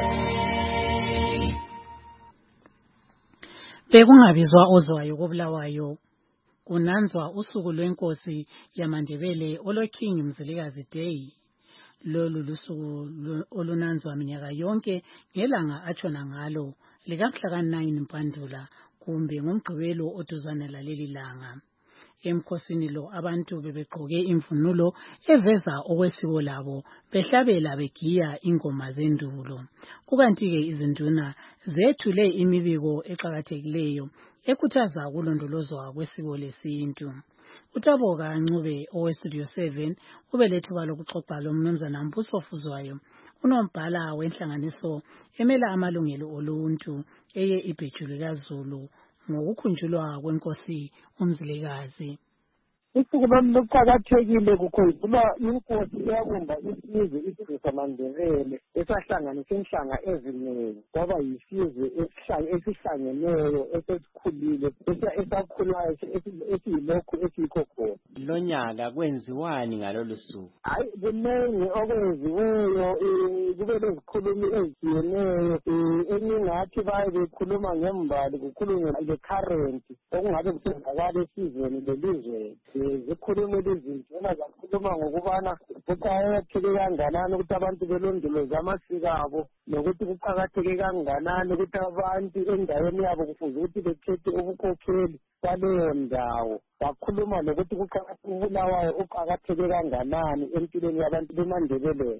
Bekungabizwa ozwayo koBulawayo kunanzwa usuku lwenkosi yamaNdebele oloKing Mzilikazi Day. Lolu lusuku olunanzwa minyaka yonke ngelanga atshona ngalo likamhla ka9 Mpandula kumbe ngomgqibelo oduzana laleli langa. Emkhosini lo abantu bebegqoke imvunulo eveza okwesiko labo behlabela begiya ingoma zendulo. Kukanti ke izinduna zethule imibiko eqhakathekileyo ekhuthaza ukulondolozwa kwesiko lesintu. uThabo Kancube oweStudio 7 ubelethuba lokuxoxa lomnumzana Mbuso Fuzwayo unombhala wenhlanganiso emela amalungelo oluntu eye ibhejulu kaZulu ngokukhunjulwa kwenkosi uMzilikazi. Usuku lami luqakathekile kukhona kuba inkosi iyabumba isizwe samaNdebele esahlanganisa inhlanga eziningi kwaba yisizwe esihlangeneyo esesikhulile esakhulayo esiyilokhu esikho khona. Lo nyaka kwenziwani ngalolu suku? Hayi kuningi okwenziweyo kube lezikhulumi eziyeneyo eningathi baye bekhuluma ngembali kukhulunywa le-current okungabe kusenzakala esizweni lelizweni. Zikhuluma izinto zakhuluma ngokubana kuqakatheke kanganani ukuthi abantu belondoloze amasiko abo nokuthi kuqakatheke kanganani ukuthi abantu endaweni yabo kufuze ukuthi bekhethe ubukhokheli baleyo ndawo. Bakhuluma nokuthi uBulawayo uqakatheke kanganani empilweni yabantu bemaNdebeleni.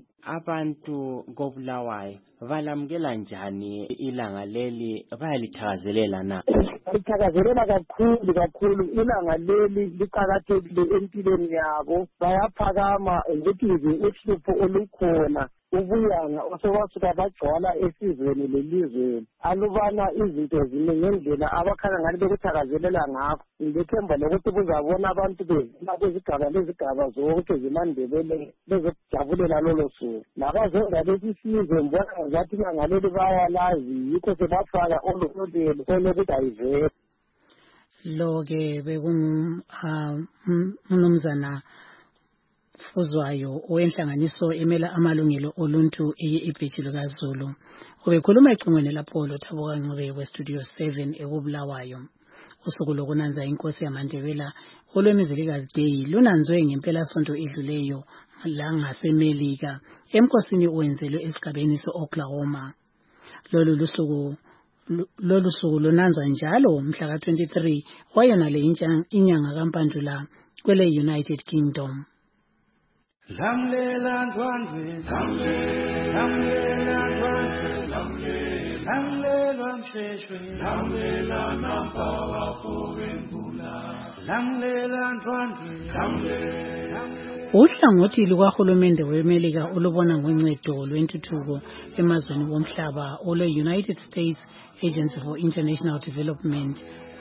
Abantu koBulawayo balamukela njani ilanga leli, bayalithakazelela na? Lithakazelela kakhulu ilanga leli liqakathekile empilweni yabo. Bayaphakama ukuthi uhlupho olukhona ubuyanga osebasuka bagcwala esizweni lelizweni alubana izinto ziningi ngendlela abakhala ngani bekuthakazelela ngakho. Ngithemba lokuthi kuzabona abantu bevela kwezigaba zonke zemaNdebele bezokujabulela lolo suku. Nabazenza lesi sizwe mbona ngathi ilanga leli bayalazi yikho sebafaka olulelo olokuthi ayivele. Lo-ke bekungumnumzana Fuzwayo owenhlanganiso emela amalungelo oluntu eye ibhejulu kaZulu. Ubekhuluma ecingweni lapho loThabo Kancube weStudio 7 ekoBulawayo. Usuku lokunanza inkosi yamaNdebela olweMzilikazi Day lunanzwe ngempela sonto idluleyo la ngaseMelika emkosini owenzelwe esigabeni se-Oklahoma. Lolu lusuku lolu suku lunanzwa njalo mhla ka-23 wayona le inyanga kaMpandula kwele United Kingdom. Lamlela ndwandwe, lamlela ndwandwe, lamlela msheshwe, lamlela nampa wakho wembula, lamlela ndwandwe. Uhlangothi lukahulumende weMelika olubona ngoncedo lwentuthuko emazweni womhlaba ole-United States Agency for International Development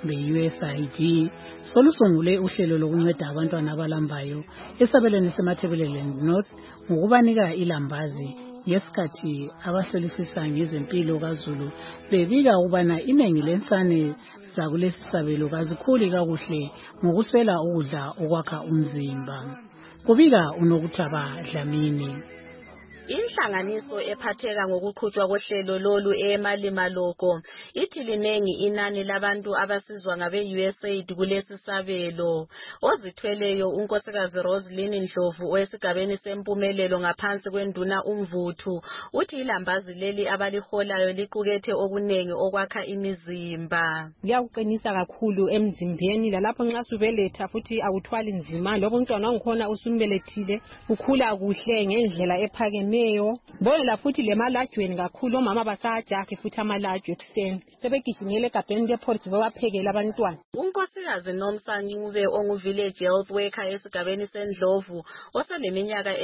be-USAID solusungule uhlelo lokunceda abantwana abalambayo esabelweni seMatabeleland North ngokubanika ilambazi ngesikhathi abahlolisisa ngezempilo kaZulu bebika ukubana iningi lensane zakulesi sabelo kazikhuli kakuhle ngokuswela ukudla okwakha umzimba. Kubika uNokuthaba Dlamini. Inhlanganiso ephatheka ngokuqhutshwa kohlelo lolu eMalima Loko ithi linengi inani labantu abasizwa ngabe-USAID kulesi sabelo. Ozithweleyo unkosikazi Roselyn Ndlovu owesigabeni sempumelelo ngaphansi kwenduna uMvuthu uthi ilambazi leli abaliholayo liqukethe okunengi okwakha imizimba. Kuyakuqinisa kakhulu emzimbeni lalapho nxa subeletha futhi awuthwali nzima loba umntwana wangikhona usumbelethile ukhula kuhle ngendlela ephakeme. Bona futhi lemalajweni kakhulu omama basajahe futhi amalajwe ekuseni sebegijimele egabheni leporridge babaphekela abantwana. Unkosikazi Nomsanyube ongu-village health worker esigabeni seNdlovu oseleminyaka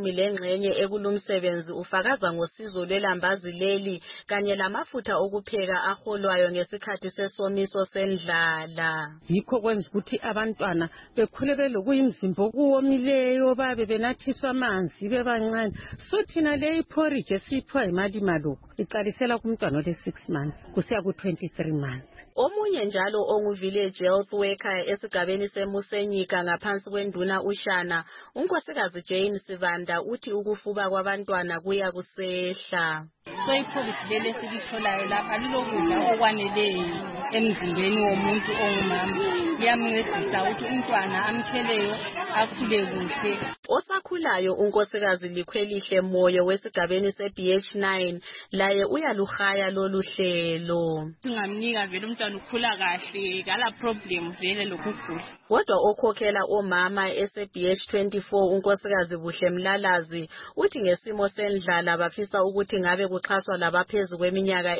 10 ekulumsebenzi ufakaza ngosizo lwelambazi leli kanye lamafutha okupheka aholwayo ngesikhathi sesomiso sendlala. Yikho kwenza ukuthi abantwana bekhule belokuyimzimba okuwomileyo babe benathiswa amanzi bebancane. Thina le porridge esiphiwa iMalima Loko iqalisela kumntwana ole 6 months kusiya ku 23 months. Omunye njalo ongu-village health worker esigabeni seMusenyika ngaphansi kwenduna uShana unkosikazi Jane Sivanda uthi ukufuba kwabantwana kuya kusehla. So iporridge leli esilitholayo lapha lilokudla okwaneleyo emzimbeni womuntu ongumama liyamncedisa ukuthi umntwana amtheleyo akhule kuhle. Osakhulayo unkosikazi Likhwelihle Moyo wesigabeni seBH9 laye uyaluhaya lolu hlelo. Singamnika vele umntwana ukhula kahle kala problem vele lokugula. Kodwa okhokhela omama eseBH24 unkosikazi Buhle Mlalazi uthi ngesimo sendlala bafisa ukuthi ngabe kuxhaswa labaphezulu kweminyaka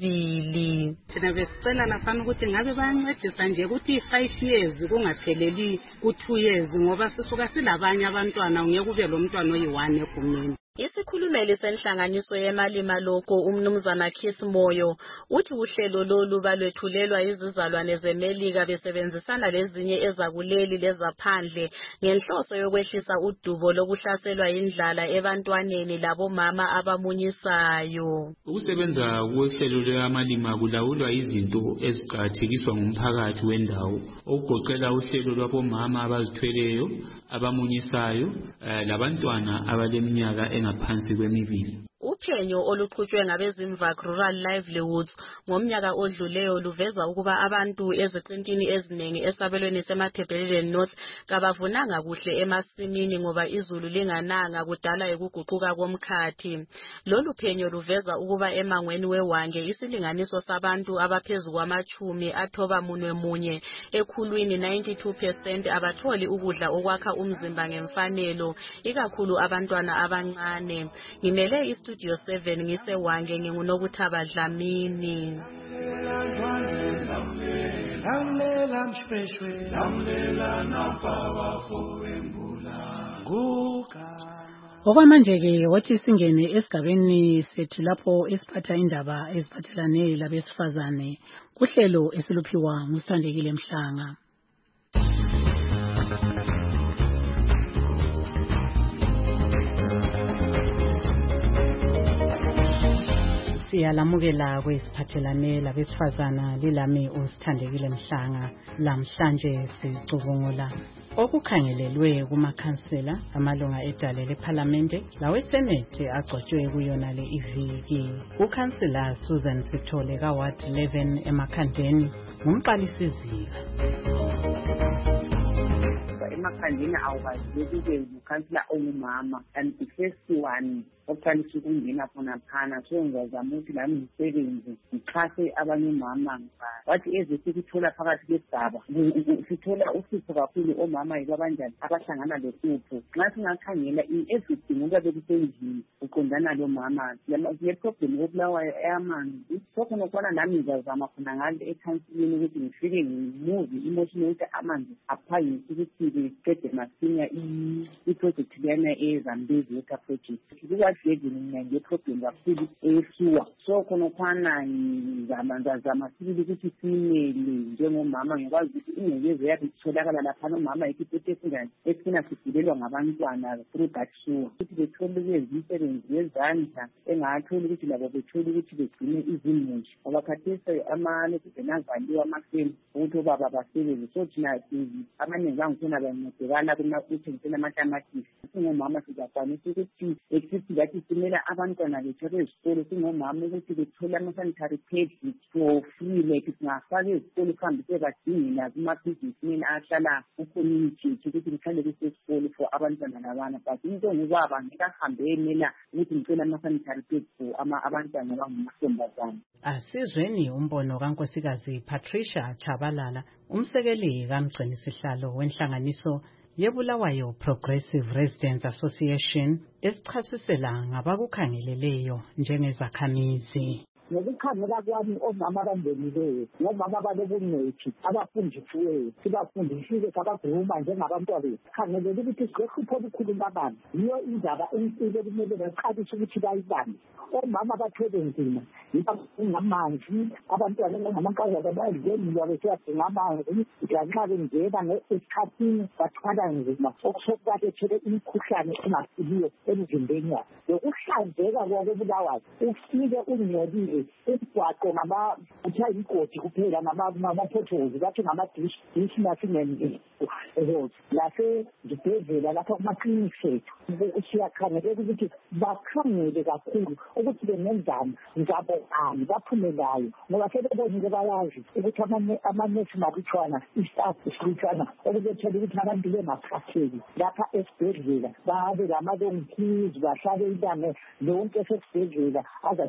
2. Thina besicela lafana ukuthi ngabe bayancedisa nje ukuthi 5 years kungapheleli ku2 years ngoba sisuka silabanye abantwana ngeke kube lo mntwana oyi1 egumeni. Isikhulumeli senhlanganiso yeMalima Loko umnumzana Keith Moyo uthi uhlelo lolu balwethulelwa izizalwane zeMelika besebenzisana lezinye ezakuleli lezaphandle ngenhloso yokwehlisa udubo lokuhlaselwa indlala ebantwaneni labomama abamunyisayo. Ukusebenza kohlelo lweMalima kulawulwa izinto eziqhathekiswa ngumphakathi wendawo okugoqela uhlelo lwabomama abazithweleyo abamunyisayo labantwana abaleminyaka ngaphansi kwemibili. Uphenyo oluqhutshwe ngabezimvak Rural Livelihoods ngomnyaka odluleyo luveza ukuba abantu eziqintini eziningi esabelweni seMatabeleland North kabavunanga kuhle emasimini ngoba izulu lingananga kudala ukuguquka komkhathi. Lolu phenyo luveza ukuba emangweni weWange isilinganiso sabantu abaphezulu kwama-10 athoba munye ekhulwini 92% abatholi ukudla okwakha umzimba ngemfanelo ikakhulu abantwana abancane. Ngimele Studio 7 ngiseWange nginguNokuthaba Dlamini. Okwamanje-ke wathi singene esigabeni sethu lapho esiphatha indaba eziphathelane labesifazane kuhlelo esiluphiwa nguSithandekile Mhlanga. Siyalamukela kwesiphathelane labesifazana lilami uSithandekile Mhlanga. Lamhlanje sicubungula okukhangelelwe kumakhansela amalunga edale leParliamente laweSenate agcotshwe kuyona le iviki. Ukhansela Susan Sithole kaWard 11 eMakhandeni ngumqalisizika. emaphandleni awukaziwe kube ukhansila ongumama and the first one okuqalisa ukungena khonaphana so ngiyazama ukuthi lami ngisebenze ngixhase abanye omama wathi eze sikuthola phakathi kwesigaba sithola uhlupho kakhulu omama yibo abanjani abahlangana lohlupho nxa singakhangela everything ukuba bekusendlini uqondana lo mama le problem yokubulawayo eyamanzi sokhona ukubona nami ngizazama khona ngale ekhansilini ukuthi ngifike ngimuve emotional ukuthi amanzi aphangise ukuthi beqede masinya i-project leyana eZambezi water project kukwajegini mina nge-problem kakhulu eyesuwa so khona ukwana ngizama sibili ukuthi simele njengomama ngikwazi ukuthi ingcekeza yabe itholakala laphana omama ekipete esinjani esina sigulelwa ngabantwana through that sewer ukuthi bethole ukwenza imisebenzi yezandla engatholi ukuthi labo bethole ukuthi begcine izimuli ngoba khathesi amalokhu avaliwe amafeni ukuthi obaba basebenze so thina amaningi angikhona bancedekana kuthengisela amatamatisi singomama sizakwanisa ukuthi exist ngathi simela abantwana bethu ezikolo singomama ukuthi bethole ama-sanitary pads for free like singafaka ezikolo kuhambise badingela kumabhizinisini ahlala ku-community ukuthi mhlawumbe kusesikolo for abantwana labana but into engubaba ngikahambe emela ukuthi ngicela ama-sanitary pads for abantwana abangumasontombazane. Asizweni umbono kaNkosikazi Patricia Chabalala, umsekeli kaMgcinisihlalo wenhlanganiso yeBulawayo Progressive Residents Association, esichasisela ngabakukhangeleleyo njengezakhamizi. Ngokukhangela kwami omama abangenileyo ngomama abalobungcwethi abafundisiweyo sibafundisile sabaguma njengabantwana bethu khangelela ukuthi sizohlupha olukhulu babani yiyo indaba enkulu ekumele baqalise ukuthi bayibambe omama abathwele nzima ngamanzi abantwana ngamankazana bayadlenilwa besiyadinga amanzi nxa bengena esikhathini bathwala nzima okusokubalethele imikhuhlane engaphiliyo emzimbeni yabo lokuhlanzeka kwakoBulawayo ufike ungcolile umgwaqo kuthiwa yimgodi kuphela ngama-potholes bathi ngama-dish nasingenzi lasezibhedlela lapha kuma-clinics ethu siyakhangelela ukuthi bakhangele kakhulu ukuthi bengenzani ngabobani baphumelayo ngoba sebebonile bayazi ukuthi amanesi malutshwana istaff silutshwana okubethela ukuthi abantu bengaphatheki lapha esibhedlela babe lama-long queues bahlale ilanga lonke esesibhedlela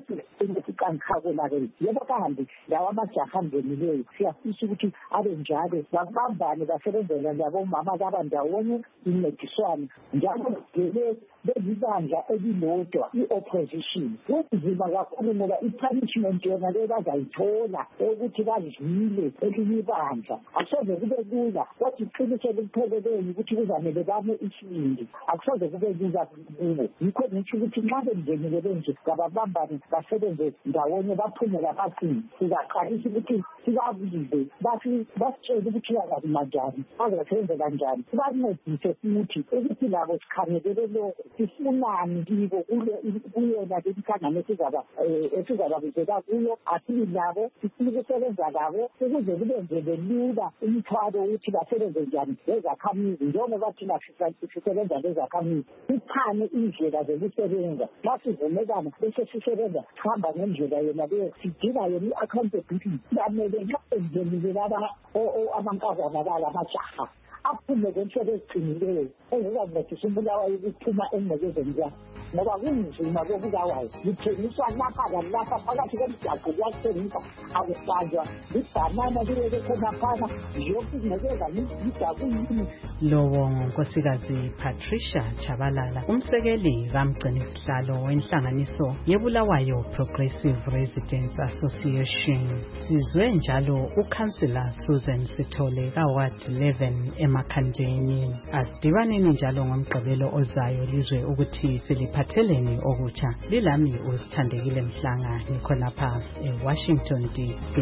azasiqankhako yebo kahambi lawo amajaha angenileyo siyafisa ukuthi abe njalo babambane basebenzela labomama laba ndawonye incediswane njalo bezibandla elilodwa i-opposition kunzima kakhulu ngoba i-punishment yona leyo bazayithola ukuthi bazile elinye ibandla akusoze kube lula kodwa iqiniso likupheleleyo ukuthi kuzamele bame isibindi akusoze kube lula kubo yikho ngisho ukuthi nxa bengenile benje ngababambane basebenze ndawonye baphumela baqini sizaqalisa ukuthi sibabize basitshele ukuthi bazazima njani bazasebenza kanjani sibancedise futhi ukuthi labo sikhangelele lokho sifunani kibo kuyona lemhlangano esizababizela kuyo asibi labo sifuna ukusebenza labo ukuze kubenzele lula umthwalo ukuthi basebenze njani lezakhamizi njengoba thina sisebenza lezakhamizi siphane indlela zokusebenza xa sivumelana bese sisebenza sihamba ngendlela yona leyo sidinga yona i-accountability bamele nxa engenile laba amankazana bala amajaha aphume ngentshebe eziqinileyo ezizamncedisa uBulawayo ukuphuma engcekezeni yakhe ngoba kunzima koBulawayo lithengiswa lapha lalapha phakathi komgwaqo kuyathengisa akuhlanjwa libhanana libe khonaphana yonke ingcekeza ngidakuyini. Lowo nguNkosikazi Patricia Chabalala, umsekeli kaMgcinisihlalo wenhlanganiso yeBulawayo Progressive Residents Association. Sizwe njalo uKhansila Susan Sithole kaWard 11 eMakhandleni. Asidibaneni njalo ngoMgqibelo ozayo lizwe ukuthi siliphatheleni okutsha. Lilami uSithandekile Mhlanga nikhonapha eWashington DC.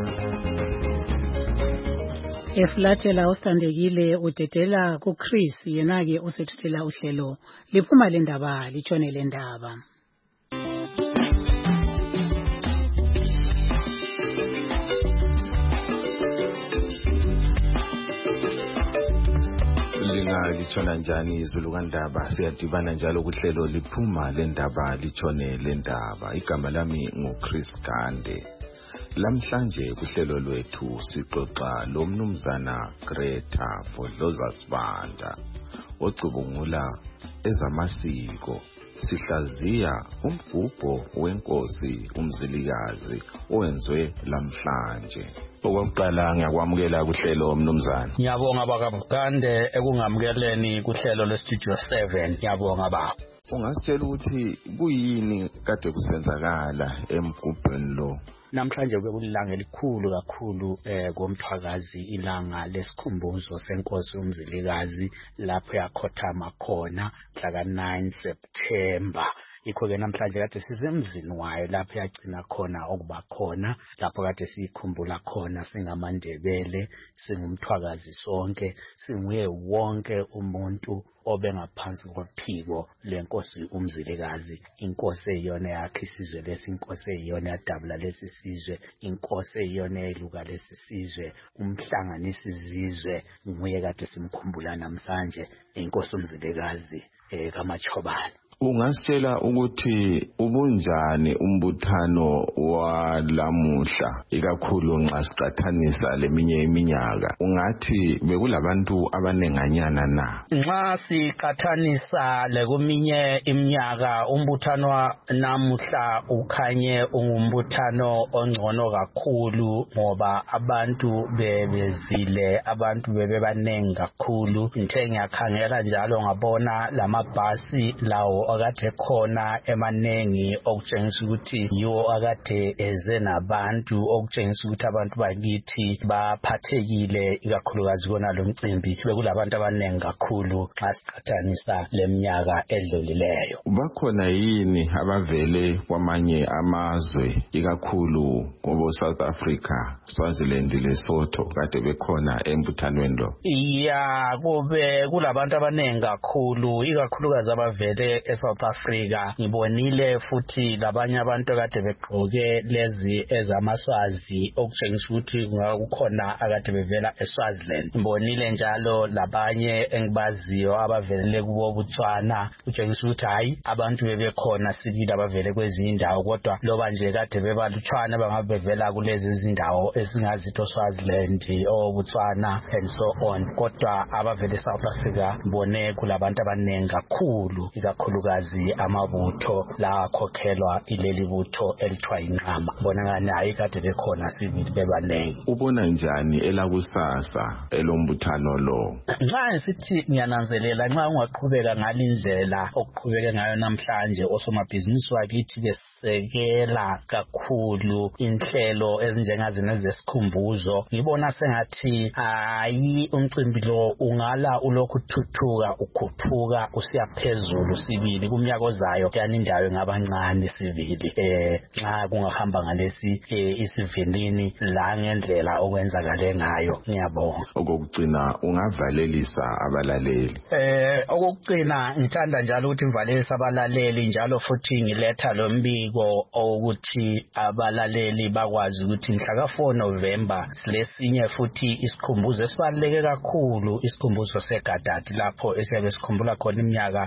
Eflatela uSithandekile udedela kuChris yena-ke usethulela uhlelo liphuma le ndaba litshone le ndaba. Litshona njani izulu kandaba siyadibana njalo kuhlelo liphuma le ndaba litshone le ndaba. Igama lami nguChris Gande. Lamhlanje kuhlelo lwethu sixoxa lo mnumzana Greta Vodloza Sibanda ocubungula ezamasiko. Sihlaziya umgubho wenkosi uMzilikazi owenziwe lamhlanje. Okokuqala ngiyakwamukela kuhlelo mnumzana. Ngiyabonga bakabugande ekungamukeleni kuhlelo lwestudio 7. Ngiyabonga baba. Ungasitshela ukuthi kuyini kade kusenzakala emgubhweni lo? Namhlanje bekulilanga elikhulu kakhulu komthwakazi, ilanga lesikhumbuzo senkosi uMzilikazi lapho yakhothama khona mhla ka-9 September. Ikho-ke namhlanje kade sisemzini wayo lapho yagcina khona okuba khona, lapho kade siyikhumbula khona singamandebele, singumthwakazi sonke, singuye wonke umuntu obengaphansi kophiko lenkosi uMzilikazi, inkosi eyiyona yakhe isizwe lesi, inkosi eyiyona yadabula lesi sizwe, inkosi eyiyona eluka lesi sizwe, umhlanganisi izizwe. Nguye kade simkhumbula namhlanje, inkosi uMzilikazi kaMachobane. Ungasitshela ukuthi ubunjani umbuthano walamuhla ikakhulu nxa siqathanisa leminye iminyaka? Ungathi bekulabantu abanenganyana na? Nxa siqathanisa lekuminye iminyaka, umbuthano namuhla ukhanye ungumbuthano ongcono kakhulu ngoba abantu bebezile, abantu bebebanengi kakhulu. Ngithe ngiyakhangela njalo ngabona lamabhasi lawo akade khona emanengi okutshengisa ukuthi yiwo akade eze nabantu, okutshengisa ukuthi abantu bakithi baphathekile ikakhulukazi kona lo mcimbi. Bekulabantu abanengi kakhulu xa siqathanisa leminyaka edlulileyo. Bakhona yini abavele kwamanye amazwe ikakhulu ngobo South Africa, Swaziland, Lesotho kade bekhona embuthanweni lo? Ya, kube kulabantu abanengi kakhulu ikakhulukazi abavele eSouth Africa. Ngibonile futhi labanye abantu kade begqoke lezi ezamaswazi okutshengisa ukuthi kukhona akade bevela eSwaziland. Ngibonile njalo labanye engibaziyo abavelele kubo Botswana, kutshengisa ukuthi hayi abantu bebekhona sibili abavele kwezinye indawo, kodwa loba nje kade bebalutshwana bangabe bevela kulezi izindawo esingazitho Swaziland o Botswana and so on, kodwa abavele eSouth Africa ngibone kulabantu abanengi kakhulu, ikakhulukazi amabutho la akhokhelwa ileli butho elithwa inqama. Bonakala hayi kade bekhona sibili bebanengi. Ubona njani elakusasa elombuthano lo? Nxa sithi ngiyananzelela, nxa ungaqhubeka ngalindlela okuqhubeke ngayo namhlanje, osomabhizinisi wakithi besekela kakhulu inhlelo ezinjengazina ezesikhumbuzo, ngibona sengathi hayi umcimbi lo ungala ulokhu thuthuka ukhuphuka usiya phezulu sibili. Kumnyaka ozayo yani indawo ngabancane sibili nxa kungahamba ngalesi isivinini la ngendlela okwenzakale ngayo. Ngiyabonga. Okugcina ungavalelisa abalaleli? Okugcina ngithanda njalo ukuthi ngivalelisa abalaleli, njalo futhi ngiletha lo mbiko ukuthi abalaleli bakwazi ukuthi mhla ka-4 November silesinye futhi isikhumbuzo esibaluleke kakhulu, isikhumbuzo seGadadi, lapho esiyabe sikhumbula khona iminyaka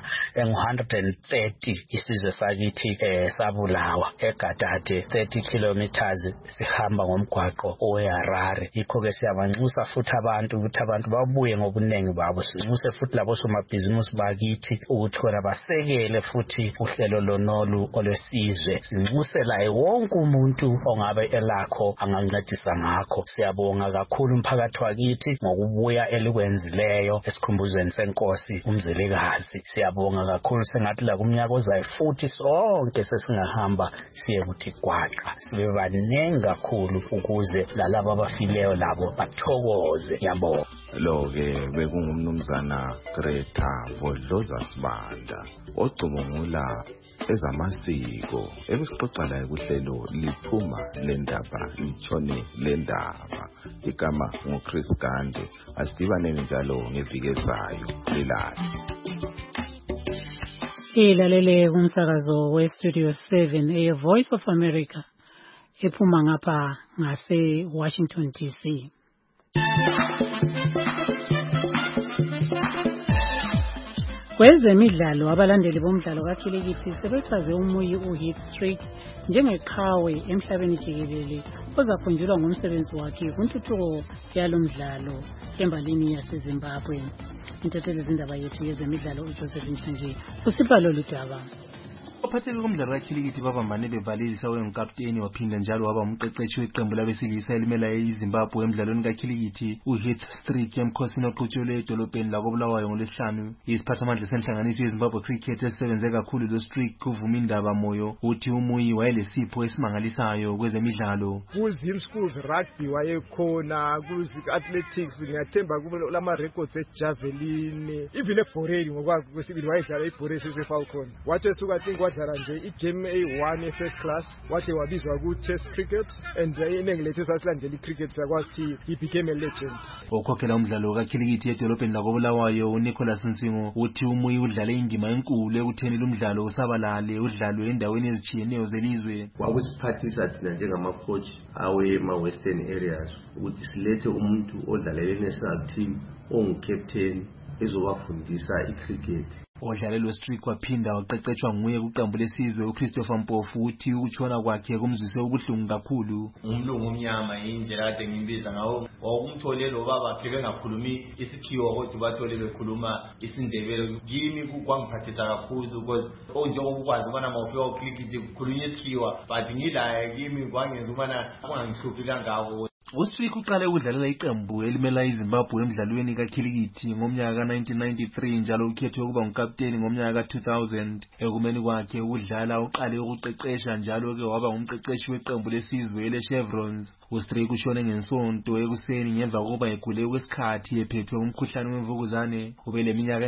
engu-130 isizwe sakithi sabulawa eGadadi. 30 kilometers sihamba ngomgwaqo oweHarare. Yikho-ke siyabanxusa futhi abantu ukuthi abantu babuye ngobunengi babo. Sinxuse futhi labo somabhizinisi bakithi ukuthi khona basekele futhi uhlelo lonolu olwesizwe. Sinxusela wonke umuntu ongabe elakho angancedisa ngakho. Siyabonga kakhulu umphakathi wakithi ngokubuya elikwenzileyo esikhumbuzweni senkosi uMzilikazi. Siyabonga kakhulu, sengathi la kumnyaka ozayo futhi sonke sesingahamba siye kuthi gwaqa sibe banengi kakhulu ukuze lalabo abafileyo labo bathokoze. Ngiyabonga. Lo-ke bekungumnumzana Greta Vodloza Sibanda ocubungula ezamasiko. Ebesixoxa laye kuhlelo liphuma lendaba litshone lendaba. Igama nguChris Gande. Asidibaneni njalo ngeviki ezayo. Lilale. Ilalele kumsakazo weStudio 7 Voice of America ephuma ngapha ngase Washington DC. Kwezemidlalo abalandeli bomdlalo kakhilikithi sebechaze uMuyi uHeath Streak njengeqhawe emhlabeni jikelele ozakhunjulwa ngomsebenzi wakhe kuntuthuko yalo mdlalo embalini yaseZimbabwe. Intatheli zindaba yethu yezemidlalo uJoseph Nchanje usipalo ludaba. Abaphatheli bomdlalo kakhilikithi babambane bevalisa ongikapteni waphinda njalo waba umqeqeshi weqembu labesilisa elimela eZimbabwe emdlalweni kakhilikithi uHeath Streak emkhosini oqhutshelwe edolobheni lakoBulawayo ngoLwesihlanu. Isiphathamandla senhlanganiso yeZimbabwe Cricket esisebenze kakhulu loStreak uvuma indaba moyo uthi uMuyi wayelesipho esimangalisayo kwezemidlalo. Kuzim schools rugby wayekhona, athletics ngiyathemba kube lama records ejavelin, even eboreni ngoba kwesibili wayedlala eboreni sesefalcon. Wathi esuka wadlala nje igame A1 first class, wathi wabizwa ku test cricket and in English sasilandela icricket sakwathi he became a legend. Okhokhela umdlalo kakhilikithi edolobheni lakoBulawayo uNicholas Nsingo uthi uMuyi udlale indima enkulu ekutheni lumdlalo usabalale udlalwe endaweni ezitshiyeneyo zelizwe. Wakusiphathisa thina njengama-coach awema-western areas ukuthi silethe umuntu odlalele national team ongu-captain ezobafundisa icricket. Odlalelwe Streak waphinda waqeqeshwa nguye kuqembu lesizwe uChristopher Mpofu uthi ukutshona kwakhe kumzwise ubuhlungu kakhulu. Umlungu omnyama indlela kade ngimbiza ngawo wawumthole lo baba pheke ngakhulumi isikhiwa kodwa bathole bekhuluma isindebele. Kimi kwangiphathisa kakhulu because njengoba ukwazi ubana mawufika uCricket kukhulunywa isikhiwa but ngidla kimi kwangenza ubana kungangihluphi kangako. UStreak uqale ukudlalela iqembu elimela iZimbabwe emdlalweni kakhilikithi ngomnyaka ka1993 njalo ukhethwe ukuba ngukapteni ngomnyaka ka2000. Ekumeni kwakhe ukudlala uqale ukuqeqesha njalo ke waba ngumqeqeshi weqembu lesizwe leChevrons. UStreak ushone ngensonto ekuseni ngemva kokuba egule okwesikhathi ephethwe umkhuhlane wemvukuzane. Ubeleminyaka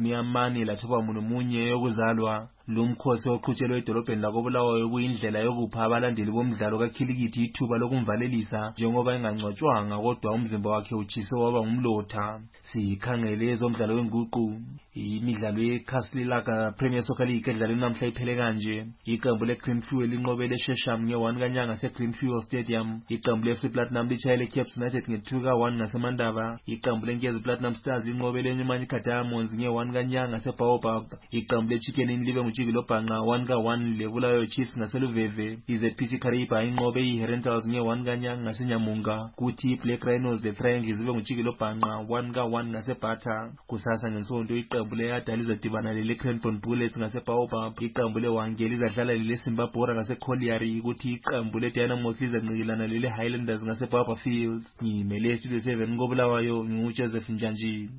engama41 yokuzalwa. Lo mkhosi oqhutshelwe edolobheni lakoBulawayo kuyindlela yokupha abalandeli bomdlalo kakhilikithi ithuba lokumvalelisa njengoba engangcwatshwanga kodwa umzimba wakhe utshise waba ngumlotha. Sikhangele ezomdlalo wenguqu. Imidlalo yeCastle Lager Premier Soccer League edlala namhla iphele kanje. Iqembu leGreenfield linqobele eShesham nge1 kanyanga seGreenfield Stadium. Iqembu leFree Platinum litshayele Cape United nge2 ka1 ngaseMandaba. Iqembu leNkezi Platinum Stars linqobele eNyumanyi Diamonds nge1 kanyanga seBaobab. Iqembu leChicken Inn libe nguJikilo Bhanqa 1 ka1 leBulawayo Chiefs ngaseluveve. iZPC Kariba inqobe iHerentals nge1 kanyanga ngaseNyamunga. Kuthi iBlack Rhinos the Triangle zibe nguJikilo Bhanqa 1 ka1 ngaseBhatha. Kusasa ngensonto iqembu leYada lizodibana leCranbourne Bullets ngaseBaobab. Iqembu leWangeli lidlala leZimbabwe ngaseColliery. Kuthi iqembu leDynamos lizancikilana leHighlanders ngaseBarberfield. Ngimele Studio 7 koBulawayo nginguJoseph Njanji.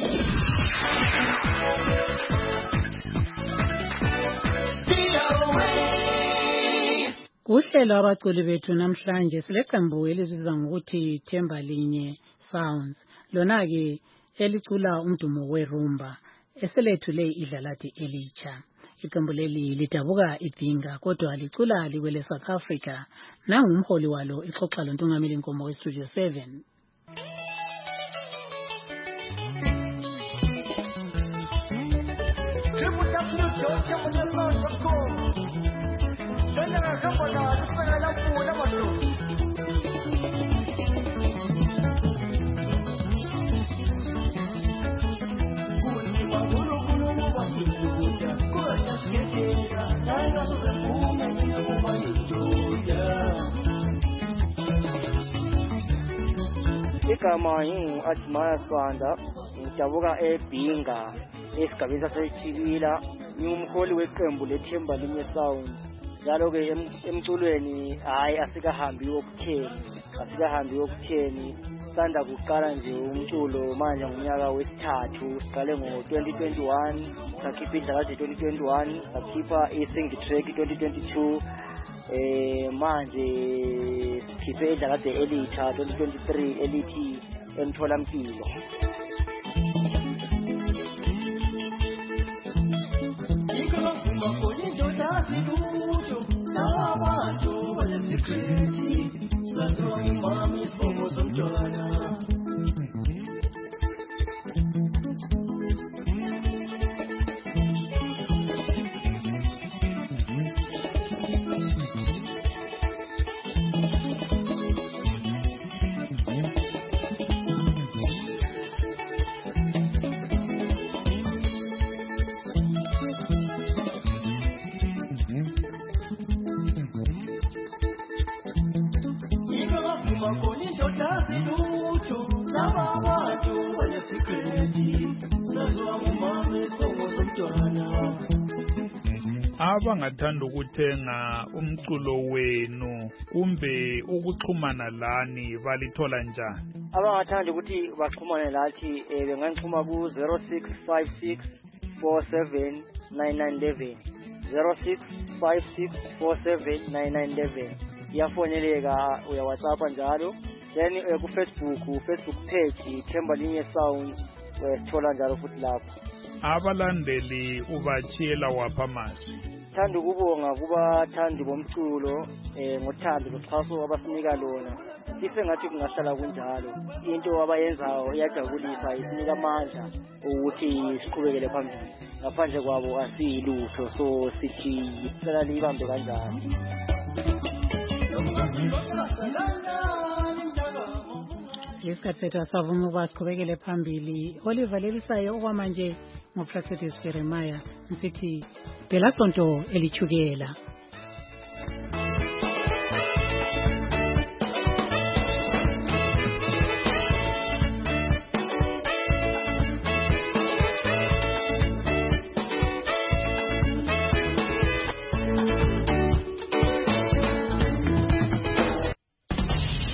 Uhlelo abaculi bethu namhlanje sileqembu elizizwa ngokuthi Themba Linye Sounds. Lona ke elicula umdumo werumba eselethule idlalathi elitsha. Iqembu leli lidabuka idinga kodwa licula liwele South Africa. Nangumholi walo ixoxa loNtungameli Nkomo weStudio 7. Igama ngingu-Admire Swanda, ngidabuka eBhinga esigabeni saseChibila. Ngingumholi weqembu leThemba Linye Sound. Njalo ke emculweni hayi asikahambi yokutheni. Sanda kuqala nje umculo manje ngomnyaka wesithathu. Siqale ngo2021, sakhipha idlalathi 2021, sakhipha isingle track 2022. Manje sikhiphe idlalathi elitsha 2023 elithi Emtholampilo. Indodazi lutho nababantu banesikrethi saziwa ngumama esongo somntwana. Abangathanda ukuthenga umculo wenu kumbe ukuxhumana lani balithola njani? Abangathanda ukuthi baxhumane lathi bengangixhuma ku 0656 47 9911 0656 47 9911. Iyafoneleka, uya WhatsApp njalo. Then ku Facebook page Thembalinye Sound uyathola njalo futhi lapho. Abalandeli ubachiyela wapha manje? Thanda ukubonga kubathandi bomculo ngothando loxhaso abasinika lona. Isengathi kungahlala kunjalo. Into abayenzayo iyajabulisa, isinika amandla ukuthi siqhubekele phambili. Ngaphandle kwabo asiyilutho, so sithi sicela libambe kanjalo. Lesikhathi sethu asavuma ukuba siqhubekele phambili. Oliver Lelisayo okwamanje ngoPractice Jeremiah nsithi phela sonto elichukela.